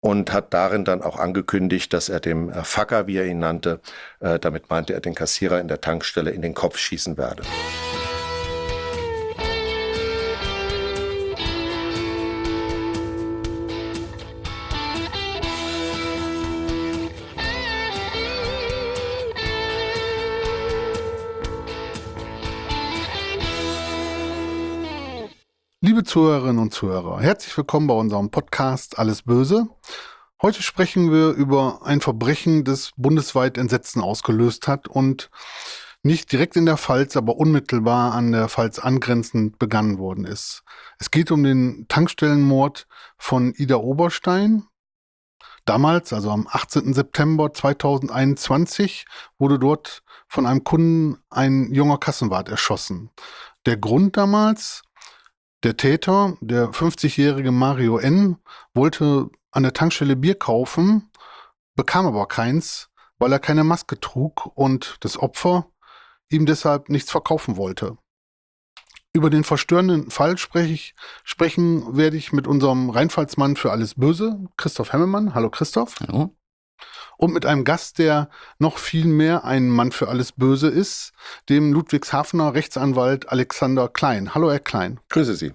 und hat darin dann auch angekündigt, dass er dem Facker, wie er ihn nannte, damit meinte er den Kassierer in der Tankstelle, in den Kopf schießen werde. Liebe Zuhörerinnen und Zuhörer, herzlich willkommen bei unserem Podcast Alles Böse. Heute sprechen wir über ein Verbrechen, das bundesweit Entsetzen ausgelöst hat und nicht direkt in der Pfalz, aber unmittelbar an der Pfalz angrenzend begangen worden ist. Es geht um den Tankstellenmord von Ida Oberstein. Damals, also am 18. September 2021, wurde dort von einem Kunden ein junger Kassenwart erschossen. Der Grund damals: der Täter, der 50-jährige Mario N., wollte an der Tankstelle Bier kaufen, bekam aber keins, weil er keine Maske trug und das Opfer ihm deshalb nichts verkaufen wollte. Über den verstörenden Fall sprechen werde ich mit unserem Rheinpfalzmann für Alles Böse, Christoph Hemmelmann. Hallo Christoph. Hallo. Und mit einem Gast, der noch viel mehr ein Mann für Alles Böse ist, dem Ludwigshafener Rechtsanwalt Alexander Klein. Hallo Herr Klein. Grüße Sie.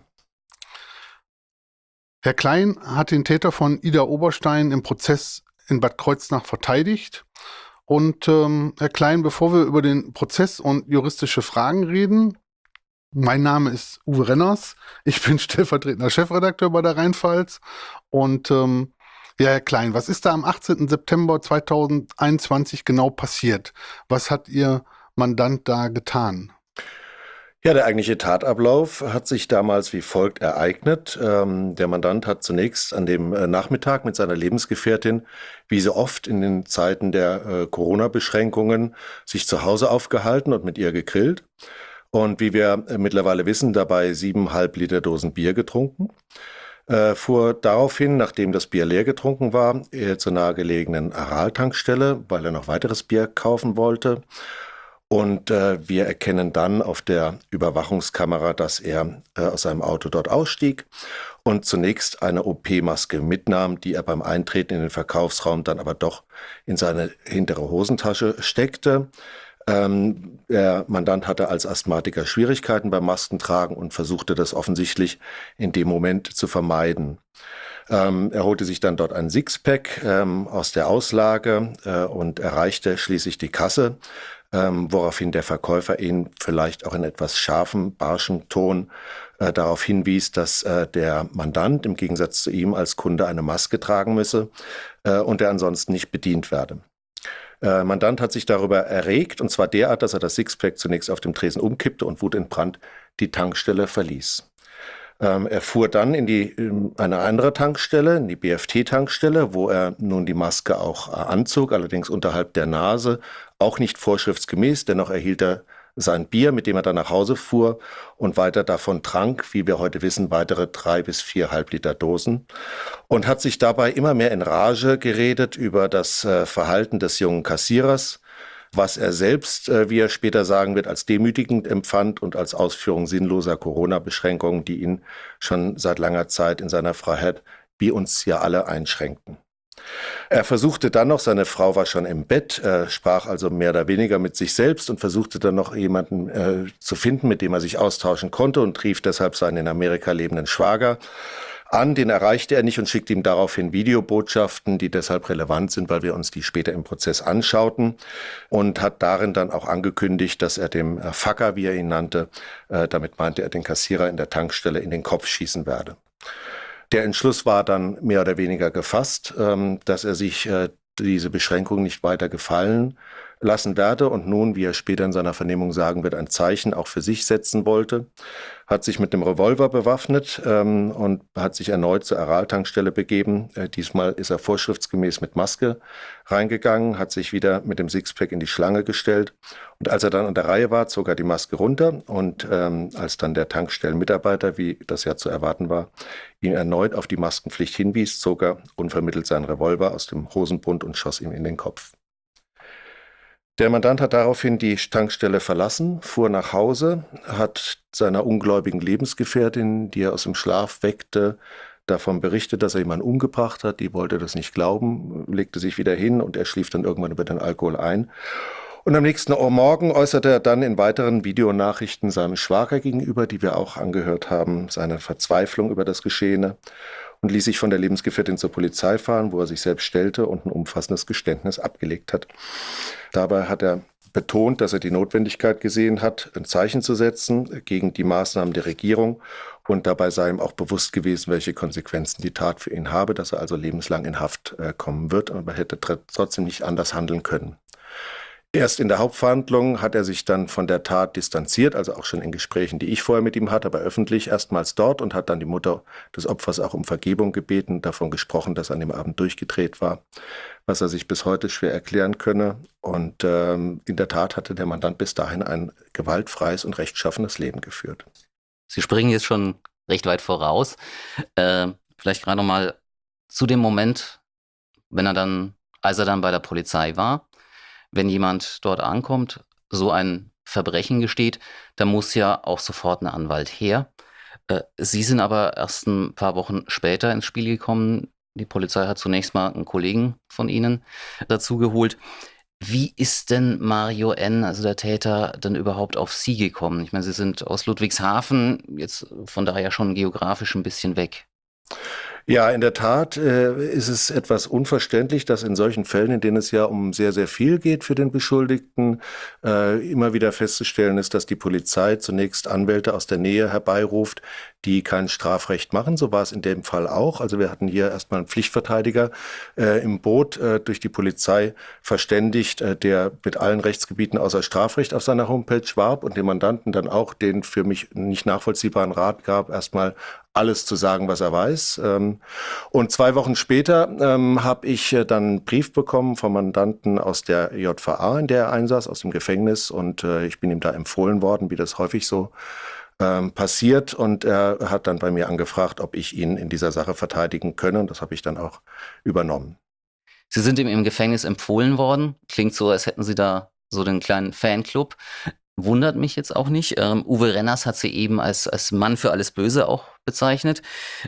Herr Klein hat den Täter von Ida Oberstein im Prozess in Bad Kreuznach verteidigt. Und Herr Klein, bevor wir über den Prozess und juristische Fragen reden, mein Name ist Uwe Renners, ich bin stellvertretender Chefredakteur bei der Rheinpfalz. Und ja, Herr Klein, was ist da am 18. September 2021 genau passiert? Was hat Ihr Mandant da getan? Ja, der eigentliche Tatablauf hat sich damals wie folgt ereignet. Der Mandant hat zunächst an dem Nachmittag mit seiner Lebensgefährtin, wie so oft in den Zeiten der Corona-Beschränkungen, sich zu Hause aufgehalten und mit ihr gegrillt. Und wie wir mittlerweile wissen, dabei 7,5 Liter Dosen Bier getrunken. Fuhr daraufhin, nachdem das Bier leer getrunken war, zur nahegelegenen Aral-Tankstelle, weil er noch weiteres Bier kaufen wollte. Und wir erkennen dann auf der Überwachungskamera, dass er aus seinem Auto dort ausstieg und zunächst eine OP-Maske mitnahm, die er beim Eintreten in den Verkaufsraum dann aber doch in seine hintere Hosentasche steckte. Der Mandant hatte als Asthmatiker Schwierigkeiten beim Maskentragen und versuchte das offensichtlich in dem Moment zu vermeiden. Er holte sich dann dort ein Sixpack aus der Auslage und erreichte schließlich die Kasse, woraufhin der Verkäufer ihn vielleicht auch in etwas scharfem, barschem Ton darauf hinwies, dass der Mandant im Gegensatz zu ihm als Kunde eine Maske tragen müsse und er ansonsten nicht bedient werde. Mandant hat sich darüber erregt, und zwar derart, dass er das Sixpack zunächst auf dem Tresen umkippte und wutentbrannt die Tankstelle verließ. Er fuhr dann in eine andere Tankstelle, in die BFT-Tankstelle, wo er nun die Maske auch anzog, allerdings unterhalb der Nase, auch nicht vorschriftsgemäß, dennoch erhielt er sein Bier, mit dem er dann nach Hause fuhr und weiter davon trank, wie wir heute wissen, weitere 3 bis 4,5 Liter Dosen und hat sich dabei immer mehr in Rage geredet über das Verhalten des jungen Kassierers, was er selbst, wie er später sagen wird, als demütigend empfand und als Ausführung sinnloser Corona-Beschränkungen, die ihn schon seit langer Zeit in seiner Freiheit wie uns ja alle einschränkten. Er versuchte dann noch, seine Frau war schon im Bett, sprach also mehr oder weniger mit sich selbst und versuchte dann noch jemanden zu finden, mit dem er sich austauschen konnte und rief deshalb seinen in Amerika lebenden Schwager an. Den erreichte er nicht und schickte ihm daraufhin Videobotschaften, die deshalb relevant sind, weil wir uns die später im Prozess anschauten, und hat darin dann auch angekündigt, dass er dem Facker, wie er ihn nannte, damit meinte er den Kassierer in der Tankstelle, in den Kopf schießen werde. Der Entschluss war dann mehr oder weniger gefasst, dass er sich diese Beschränkung nicht weiter gefallen lassen werde und nun, wie er später in seiner Vernehmung sagen wird, ein Zeichen auch für sich setzen wollte, hat sich mit einem Revolver bewaffnet und hat sich erneut zur Aral-Tankstelle begeben. Diesmal ist er vorschriftsgemäß mit Maske reingegangen, hat sich wieder mit dem Sixpack in die Schlange gestellt und als er dann an der Reihe war, zog er die Maske runter und als dann der Tankstellenmitarbeiter, wie das ja zu erwarten war, ihn erneut auf die Maskenpflicht hinwies, zog er unvermittelt seinen Revolver aus dem Hosenbund und schoss ihm in den Kopf. Der Mandant hat daraufhin die Tankstelle verlassen, fuhr nach Hause, hat seiner ungläubigen Lebensgefährtin, die er aus dem Schlaf weckte, davon berichtet, dass er jemanden umgebracht hat. Die wollte das nicht glauben, legte sich wieder hin und er schlief dann irgendwann über den Alkohol ein. Und am nächsten Morgen äußerte er dann in weiteren Videonachrichten seinem Schwager gegenüber, die wir auch angehört haben, seine Verzweiflung über das Geschehene und ließ sich von der Lebensgefährtin zur Polizei fahren, wo er sich selbst stellte und ein umfassendes Geständnis abgelegt hat. Dabei hat er betont, dass er die Notwendigkeit gesehen hat, ein Zeichen zu setzen gegen die Maßnahmen der Regierung. Und dabei sei ihm auch bewusst gewesen, welche Konsequenzen die Tat für ihn habe, dass er also lebenslang in Haft kommen wird, aber hätte trotzdem nicht anders handeln können. Erst in der Hauptverhandlung hat er sich dann von der Tat distanziert, also auch schon in Gesprächen, die ich vorher mit ihm hatte, aber öffentlich erstmals dort und hat dann die Mutter des Opfers auch um Vergebung gebeten, davon gesprochen, dass er an dem Abend durchgedreht war, was er sich bis heute schwer erklären könne. Und in der Tat hatte der Mandant bis dahin ein gewaltfreies und rechtschaffenes Leben geführt. Sie springen jetzt schon recht weit voraus. Vielleicht gerade noch mal zu dem Moment, als er dann bei der Polizei war. Wenn jemand dort ankommt, so ein Verbrechen gesteht, da muss ja auch sofort ein Anwalt her. Sie sind aber erst ein paar Wochen später ins Spiel gekommen. Die Polizei hat zunächst mal einen Kollegen von Ihnen dazu geholt. Wie ist denn Mario N., also der Täter, denn überhaupt auf Sie gekommen? Ich meine, Sie sind aus Ludwigshafen, jetzt von daher schon geografisch ein bisschen weg. Ja, in der Tat ist es etwas unverständlich, dass in solchen Fällen, in denen es ja um sehr, sehr viel geht für den Beschuldigten, immer wieder festzustellen ist, dass die Polizei zunächst Anwälte aus der Nähe herbeiruft, die kein Strafrecht machen. So war es in dem Fall auch. Also wir hatten hier erstmal einen Pflichtverteidiger im Boot durch die Polizei verständigt, der mit allen Rechtsgebieten außer Strafrecht auf seiner Homepage warb und dem Mandanten dann auch den für mich nicht nachvollziehbaren Rat gab, erstmal alles zu sagen, was er weiß. Und 2 Wochen später habe ich dann einen Brief bekommen vom Mandanten aus der JVA, in der er einsaß, aus dem Gefängnis. Und ich bin ihm da empfohlen worden, wie das häufig so passiert. Und er hat dann bei mir angefragt, ob ich ihn in dieser Sache verteidigen könne. Und das habe ich dann auch übernommen. Sie sind ihm im Gefängnis empfohlen worden. Klingt so, als hätten Sie da so den kleinen Fanclub. Wundert mich jetzt auch nicht. Uwe Renners hat sie eben als Mann für alles Böse auch bezeichnet.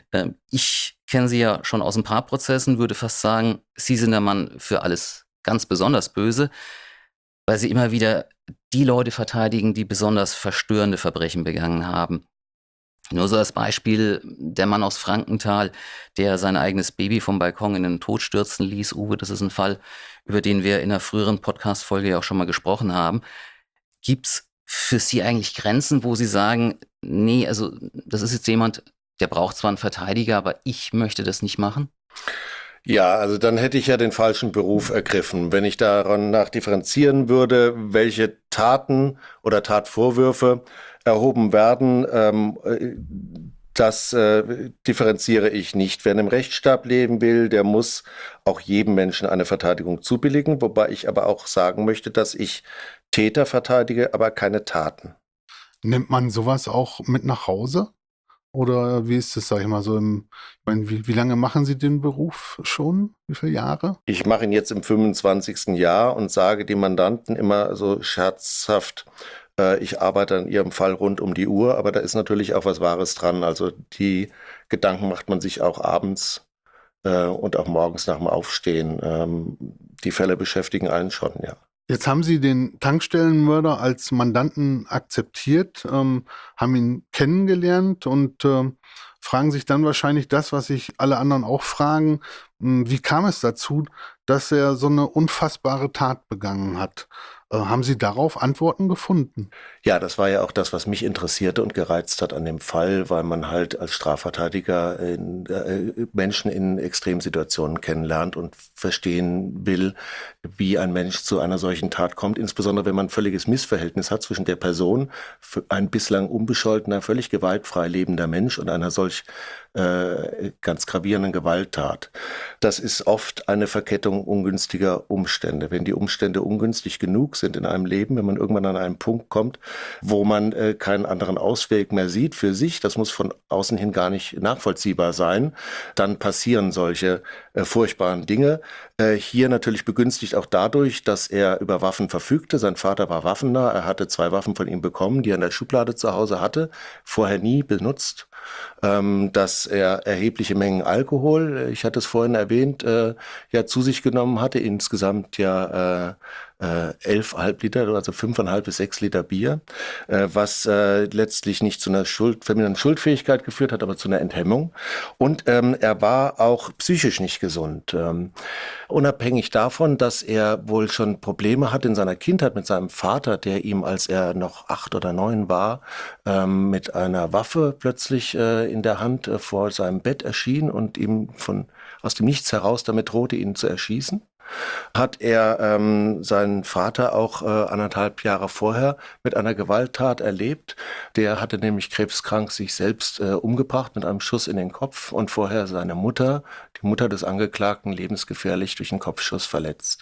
Ich kenne sie ja schon aus ein paar Prozessen, würde fast sagen, Sie sind der Mann für alles ganz besonders Böse, weil Sie immer wieder die Leute verteidigen, die besonders verstörende Verbrechen begangen haben. Nur so als Beispiel, der Mann aus Frankenthal, der sein eigenes Baby vom Balkon in den Tod stürzen ließ. Uwe, das ist ein Fall, über den wir in einer früheren Podcast-Folge ja auch schon mal gesprochen haben. Gibt's für Sie eigentlich Grenzen, wo Sie sagen, nee, also das ist jetzt jemand, der braucht zwar einen Verteidiger, aber ich möchte das nicht machen? Ja, also dann hätte ich ja den falschen Beruf ergriffen. Wenn ich daran nach differenzieren würde, welche Taten oder Tatvorwürfe erhoben werden, das differenziere ich nicht. Wer in einem Rechtsstaat leben will, der muss auch jedem Menschen eine Verteidigung zubilligen, wobei ich aber auch sagen möchte, dass ich Täter verteidige, aber keine Taten. Nimmt man sowas auch mit nach Hause? Oder wie ist das, sag ich mal, so ich meine, wie lange machen Sie den Beruf schon? Wie viele Jahre? Ich mache ihn jetzt im 25. Jahr und sage dem Mandanten immer so scherzhaft, ich arbeite an Ihrem Fall rund um die Uhr, aber da ist natürlich auch was Wahres dran. Also die Gedanken macht man sich auch abends und auch morgens nach dem Aufstehen. Die Fälle beschäftigen einen schon, ja. Jetzt haben Sie den Tankstellenmörder als Mandanten akzeptiert, haben ihn kennengelernt und fragen sich dann wahrscheinlich das, was sich alle anderen auch fragen. Wie kam es dazu, dass er so eine unfassbare Tat begangen hat? Haben Sie darauf Antworten gefunden? Ja, das war ja auch das, was mich interessierte und gereizt hat an dem Fall, weil man halt als Strafverteidiger Menschen in Extremsituationen kennenlernt und verstehen will, wie ein Mensch zu einer solchen Tat kommt, insbesondere wenn man ein völliges Missverhältnis hat zwischen der Person, ein bislang unbescholtener, völlig gewaltfrei lebender Mensch und einer solch ganz gravierenden Gewalttat. Das ist oft eine Verkettung ungünstiger Umstände. Wenn die Umstände ungünstig genug sind in einem Leben, wenn man irgendwann an einen Punkt kommt, wo man keinen anderen Ausweg mehr sieht für sich, das muss von außen hin gar nicht nachvollziehbar sein, dann passieren solche furchtbaren Dinge. Hier natürlich begünstigt auch dadurch, dass er über Waffen verfügte. Sein Vater war waffennah, er hatte 2 Waffen von ihm bekommen, die er in der Schublade zu Hause hatte, vorher nie benutzt. dass er erhebliche Mengen Alkohol, ich hatte es vorhin erwähnt, ja zu sich genommen hatte, insgesamt ja 11,5 Liter, also 5,5 bis 6 Liter Bier, was letztlich nicht zu einer vermindernden Schuldfähigkeit geführt hat, aber zu einer Enthemmung. Und er war auch psychisch nicht gesund. Unabhängig davon, dass er wohl schon Probleme hatte in seiner Kindheit mit seinem Vater, der ihm, als er noch 8 oder 9 war, mit einer Waffe plötzlich in der Hand vor seinem Bett erschien und ihm aus dem Nichts heraus damit drohte, ihn zu erschießen. Hat er seinen Vater auch 1,5 Jahre vorher mit einer Gewalttat erlebt. Der hatte nämlich krebskrank sich selbst umgebracht mit einem Schuss in den Kopf und vorher seine Mutter, die Mutter des Angeklagten, lebensgefährlich durch einen Kopfschuss verletzt.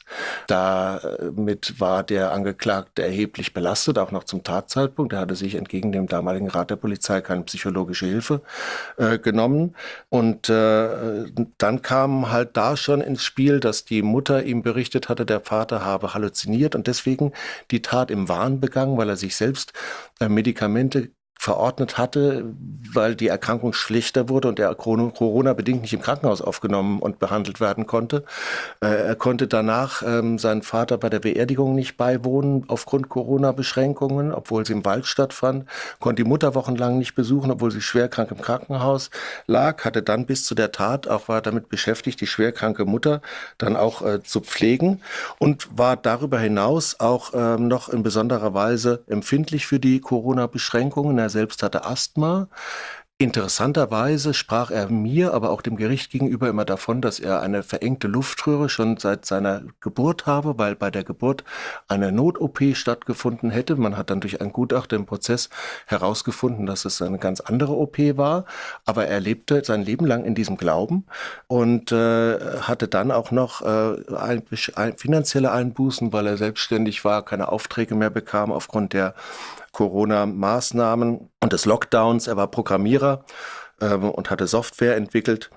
Damit war der Angeklagte erheblich belastet, auch noch zum Tatzeitpunkt. Er hatte sich entgegen dem damaligen Rat der Polizei keine psychologische Hilfe genommen. Und dann kam halt da schon ins Spiel, dass die Mutter ihm berichtet hatte, der Vater habe halluziniert und deswegen die Tat im Wahn begangen, weil er sich selbst Medikamente verordnet hatte, weil die Erkrankung schlechter wurde und er Corona-bedingt nicht im Krankenhaus aufgenommen und behandelt werden konnte. Er konnte danach seinen Vater bei der Beerdigung nicht beiwohnen aufgrund Corona-Beschränkungen, obwohl sie im Wald stattfand, konnte die Mutter wochenlang nicht besuchen, obwohl sie schwerkrank im Krankenhaus lag, hatte dann bis zu der Tat auch war damit beschäftigt, die schwerkranke Mutter dann auch zu pflegen und war darüber hinaus auch noch in besonderer Weise empfindlich für die Corona-Beschränkungen. Er selbst hatte Asthma. Interessanterweise sprach er mir, aber auch dem Gericht gegenüber immer davon, dass er eine verengte Luftröhre schon seit seiner Geburt habe, weil bei der Geburt eine Not-OP stattgefunden hätte. Man hat dann durch ein Gutachten im Prozess herausgefunden, dass es eine ganz andere OP war. Aber er lebte sein Leben lang in diesem Glauben und hatte dann auch noch finanzielle Einbußen, weil er selbstständig war, keine Aufträge mehr bekam aufgrund der Corona-Maßnahmen und des Lockdowns. Er war Programmierer und hatte Software entwickelt.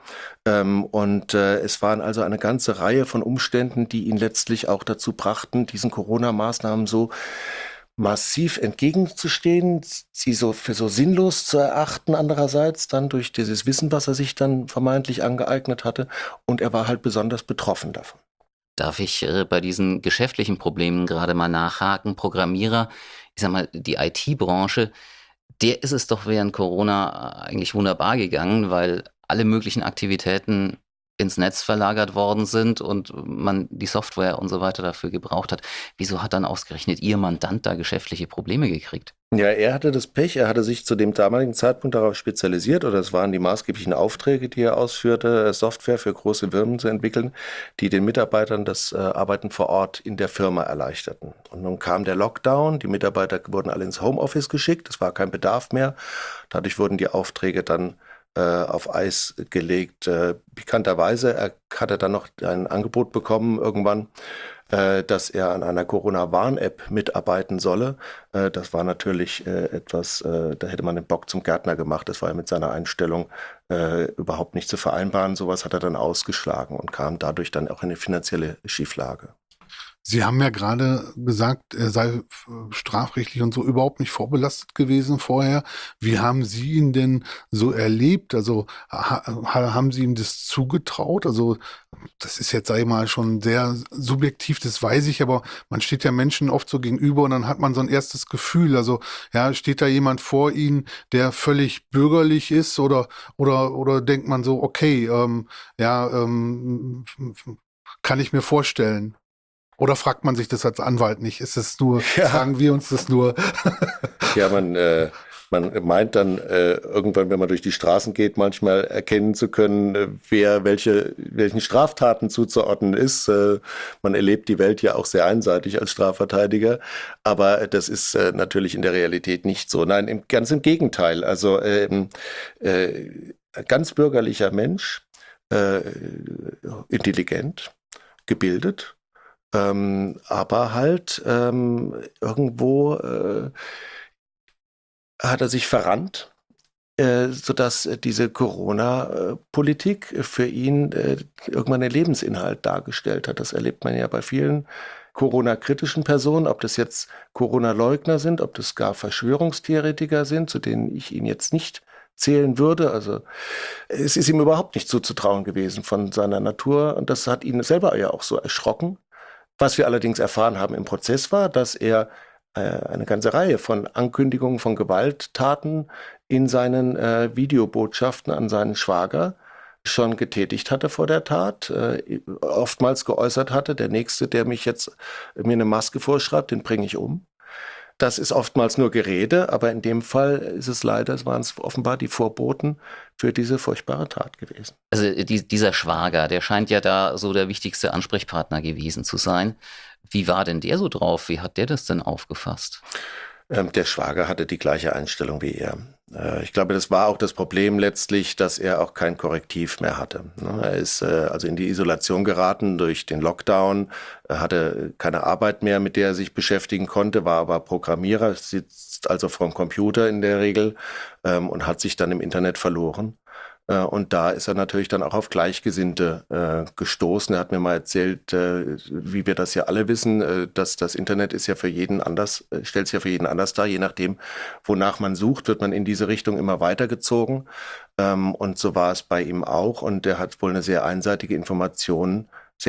Es waren also eine ganze Reihe von Umständen, die ihn letztlich auch dazu brachten, diesen Corona-Maßnahmen so massiv entgegenzustehen, sie so für so sinnlos zu erachten andererseits, dann durch dieses Wissen, was er sich dann vermeintlich angeeignet hatte. Und er war halt besonders betroffen davon. Darf ich bei diesen geschäftlichen Problemen gerade mal nachhaken? Programmierer, ich sag mal, die IT-Branche, der ist es doch während Corona eigentlich wunderbar gegangen, weil alle möglichen Aktivitäten ins Netz verlagert worden sind und man die Software und so weiter dafür gebraucht hat. Wieso hat dann ausgerechnet Ihr Mandant da geschäftliche Probleme gekriegt? Ja, er hatte das Pech, er hatte sich zu dem damaligen Zeitpunkt darauf spezialisiert, oder es waren die maßgeblichen Aufträge, die er ausführte, Software für große Firmen zu entwickeln, die den Mitarbeitern das Arbeiten vor Ort in der Firma erleichterten. Und nun kam der Lockdown, die Mitarbeiter wurden alle ins Homeoffice geschickt, es war kein Bedarf mehr. Dadurch wurden die Aufträge dann auf Eis gelegt. Pikanterweise hat er dann noch ein Angebot bekommen irgendwann, dass er an einer Corona-Warn-App mitarbeiten solle. Das war natürlich etwas, da hätte man den Bock zum Gärtner gemacht. Das war ja mit seiner Einstellung überhaupt nicht zu vereinbaren. Sowas hat er dann ausgeschlagen und kam dadurch dann auch in eine finanzielle Schieflage. Sie haben ja gerade gesagt, er sei strafrechtlich und so überhaupt nicht vorbelastet gewesen vorher. Wie haben Sie ihn denn so erlebt? Also haben Sie ihm das zugetraut? Also das ist jetzt, sag ich mal, schon sehr subjektiv, das weiß ich, aber man steht ja Menschen oft so gegenüber und dann hat man so ein erstes Gefühl. Also ja, steht da jemand vor Ihnen, der völlig bürgerlich ist oder denkt man so, okay, kann ich mir vorstellen. Oder fragt man sich das als Anwalt nicht? Ist es nur, fragen wir uns das nur? Ja, man meint dann irgendwann, wenn man durch die Straßen geht, manchmal erkennen zu können, wer welchen Straftaten zuzuordnen ist. Man erlebt die Welt ja auch sehr einseitig als Strafverteidiger, aber das ist natürlich in der Realität nicht so. Nein, ganz im Gegenteil. Also ganz bürgerlicher Mensch, intelligent, gebildet. Aber halt irgendwo hat er sich verrannt, sodass diese Corona-Politik für ihn irgendwann einen Lebensinhalt dargestellt hat. Das erlebt man ja bei vielen Corona-kritischen Personen, ob das jetzt Corona-Leugner sind, ob das gar Verschwörungstheoretiker sind, zu denen ich ihn jetzt nicht zählen würde. Also es ist ihm überhaupt nicht zuzutrauen gewesen von seiner Natur und das hat ihn selber ja auch so erschrocken. Was wir allerdings erfahren haben im Prozess war, dass er eine ganze Reihe von Ankündigungen von Gewalttaten in seinen Videobotschaften an seinen Schwager schon getätigt hatte vor der Tat, oftmals geäußert hatte, der Nächste, der mir eine Maske vorschreibt, den bringe ich um. Das ist oftmals nur Gerede, aber in dem Fall waren es offenbar die Vorboten für diese furchtbare Tat gewesen. Also dieser Schwager, der scheint ja da so der wichtigste Ansprechpartner gewesen zu sein. Wie war denn der so drauf? Wie hat der das denn aufgefasst? Der Schwager hatte die gleiche Einstellung wie er. Ich glaube, das war auch das Problem letztlich, dass er auch kein Korrektiv mehr hatte. Er ist also in die Isolation geraten durch den Lockdown, hatte keine Arbeit mehr, mit der er sich beschäftigen konnte, war aber Programmierer, sitzt also vorm Computer in der Regel und hat sich dann im Internet verloren. Und da ist er natürlich dann auch auf Gleichgesinnte gestoßen. Er hat mir mal erzählt, wie wir das ja alle wissen, dass das Internet ist ja für jeden anders, stellt sich ja für jeden anders dar. Je nachdem, wonach man sucht, wird man in diese Richtung immer weitergezogen. Und so war es bei ihm auch. Und er hat wohl eine sehr einseitige Informationen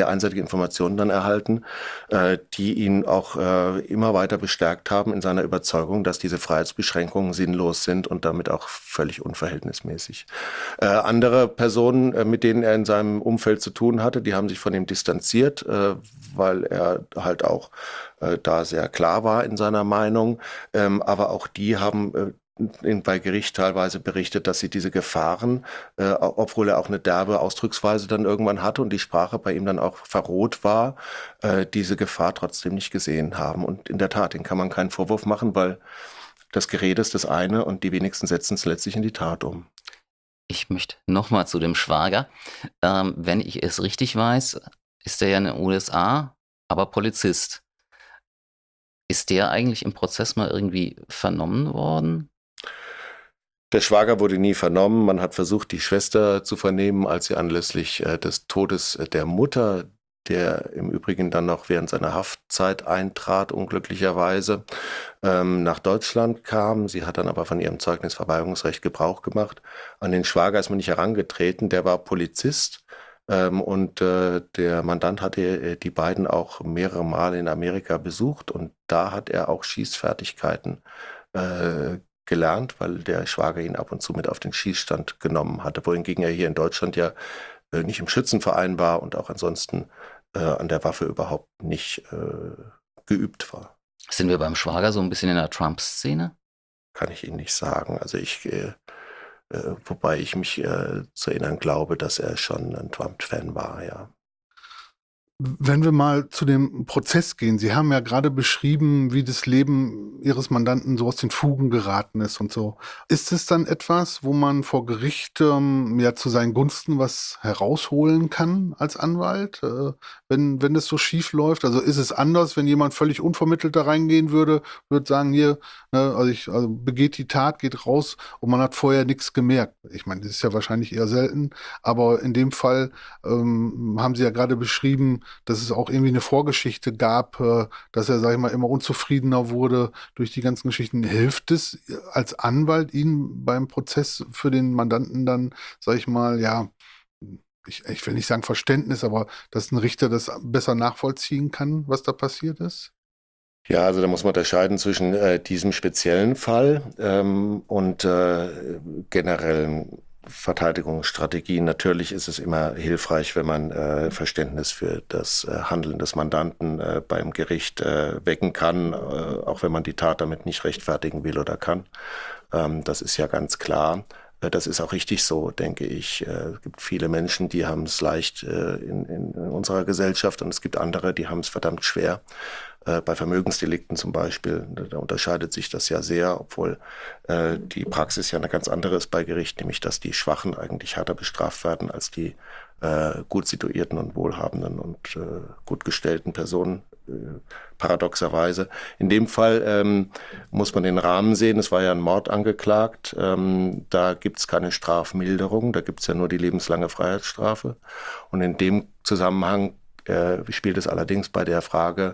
dann erhalten, die ihn auch immer weiter bestärkt haben in seiner Überzeugung, dass diese Freiheitsbeschränkungen sinnlos sind und damit auch völlig unverhältnismäßig. Andere Personen, mit denen er in seinem Umfeld zu tun hatte, die haben sich von ihm distanziert, weil er halt auch da sehr klar war in seiner Meinung. Aber auch die haben bei Gericht teilweise berichtet, dass sie diese Gefahren, obwohl er auch eine derbe Ausdrucksweise dann irgendwann hatte und die Sprache bei ihm dann auch verroht war, diese Gefahr trotzdem nicht gesehen haben. Und in der Tat, den kann man keinen Vorwurf machen, weil das Gerede ist das eine und die wenigsten setzen es letztlich in die Tat um. Ich möchte nochmal zu dem Schwager. Wenn ich es richtig weiß, ist er ja in den USA, aber Polizist. Ist der eigentlich im Prozess mal irgendwie vernommen worden? Der Schwager wurde nie vernommen. Man hat versucht, die Schwester zu vernehmen, als sie anlässlich des Todes der Mutter, der im Übrigen dann noch während seiner Haftzeit eintrat, unglücklicherweise, nach Deutschland kam. Sie hat dann aber von ihrem Zeugnisverweigerungsrecht Gebrauch gemacht. An den Schwager ist man nicht herangetreten, der war Polizist. Und der Mandant hatte die beiden auch mehrere Male in Amerika besucht und da hat er auch Schießfertigkeiten gelernt, weil der Schwager ihn ab und zu mit auf den Schießstand genommen hatte, wohingegen er hier in Deutschland ja nicht im Schützenverein war und auch ansonsten an der Waffe überhaupt nicht geübt war. Sind wir beim Schwager so ein bisschen in der Trump-Szene? Kann ich Ihnen nicht sagen. Also wobei ich mich zu erinnern glaube, dass er schon ein Trump-Fan war, ja. Wenn wir mal zu dem Prozess gehen, Sie haben ja gerade beschrieben, wie das Leben Ihres Mandanten so aus den Fugen geraten ist und so. Ist es dann etwas, wo man vor Gericht ja zu seinen Gunsten was herausholen kann als Anwalt, wenn das so schief läuft? Also ist es anders, wenn jemand völlig unvermittelt da reingehen würde sagen, hier, ne, also begeht die Tat, geht raus und man hat vorher nichts gemerkt. Ich meine, das ist ja wahrscheinlich eher selten, aber in dem Fall haben Sie ja gerade beschrieben, dass es auch irgendwie eine Vorgeschichte gab, dass er, sag ich mal, immer unzufriedener wurde durch die ganzen Geschichten. Hilft es als Anwalt Ihnen beim Prozess für den Mandanten dann, sag ich mal, ja, ich will nicht sagen Verständnis, aber dass ein Richter das besser nachvollziehen kann, was da passiert ist? Ja, also da muss man unterscheiden zwischen diesem speziellen Fall und generellen Verteidigungsstrategien. Natürlich ist es immer hilfreich, wenn man Verständnis für das Handeln des Mandanten beim Gericht wecken kann, auch wenn man die Tat damit nicht rechtfertigen will oder kann. Das ist ja ganz klar. Das ist auch richtig so, denke ich. Es gibt viele Menschen, die haben es leicht in unserer Gesellschaft und es gibt andere, die haben es verdammt schwer. Bei Vermögensdelikten zum Beispiel, da unterscheidet sich das ja sehr, obwohl die Praxis ja eine ganz andere ist bei Gericht, nämlich dass die Schwachen eigentlich härter bestraft werden als die gut situierten und wohlhabenden und gut gestellten Personen, paradoxerweise. In dem Fall muss man den Rahmen sehen, es war ja ein Mord angeklagt, da gibt es keine Strafmilderung, da gibt es ja nur die lebenslange Freiheitsstrafe und in dem Zusammenhang spielt es allerdings bei der Frage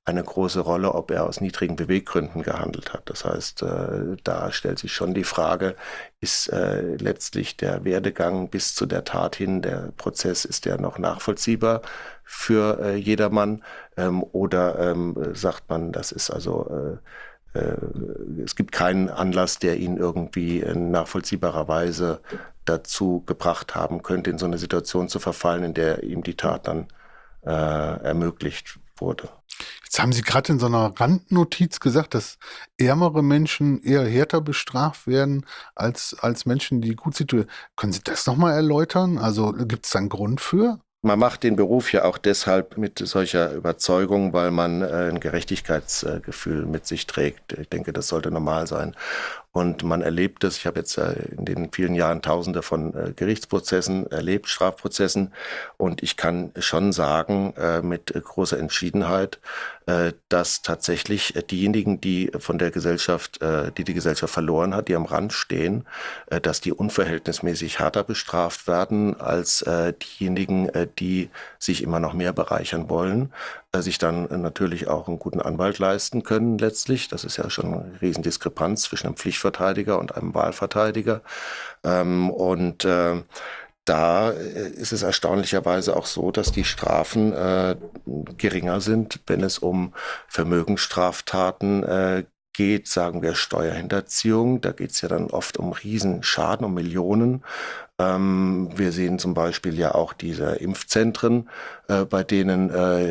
eine große Rolle, ob er aus niedrigen Beweggründen gehandelt hat. Das heißt, da stellt sich schon die Frage, ist letztlich der Werdegang bis zu der Tat hin, der Prozess, ist der noch nachvollziehbar für jedermann? Oder sagt man, das ist also es gibt keinen Anlass, der ihn irgendwie in nachvollziehbarer Weise dazu gebracht haben könnte, in so eine Situation zu verfallen, in der ihm die Tat dann ermöglicht wurde. Jetzt haben Sie gerade in so einer Randnotiz gesagt, dass ärmere Menschen eher härter bestraft werden als Menschen, die gut situiert. Können Sie das nochmal erläutern? Also gibt es da einen Grund für? Man macht den Beruf ja auch deshalb mit solcher Überzeugung, weil man ein Gerechtigkeitsgefühl mit sich trägt. Ich denke, das sollte normal sein. Und man erlebt es, ich habe jetzt in den vielen Jahren Tausende von Gerichtsprozessen erlebt, Strafprozessen. Und ich kann schon sagen, mit großer Entschiedenheit, dass tatsächlich diejenigen, die von der Gesellschaft, die Gesellschaft verloren hat, die am Rand stehen, dass die unverhältnismäßig härter bestraft werden als diejenigen, die sich immer noch mehr bereichern wollen, sich dann natürlich auch einen guten Anwalt leisten können letztlich. Das ist ja schon eine Riesendiskrepanz zwischen einem Pflichtverteidiger und einem Wahlverteidiger. Da ist es erstaunlicherweise auch so, dass die Strafen geringer sind, wenn es um Vermögensstraftaten geht, sagen wir Steuerhinterziehung. Da geht es ja dann oft um Riesenschaden, um Millionen. Wir sehen zum Beispiel ja auch diese Impfzentren, bei denen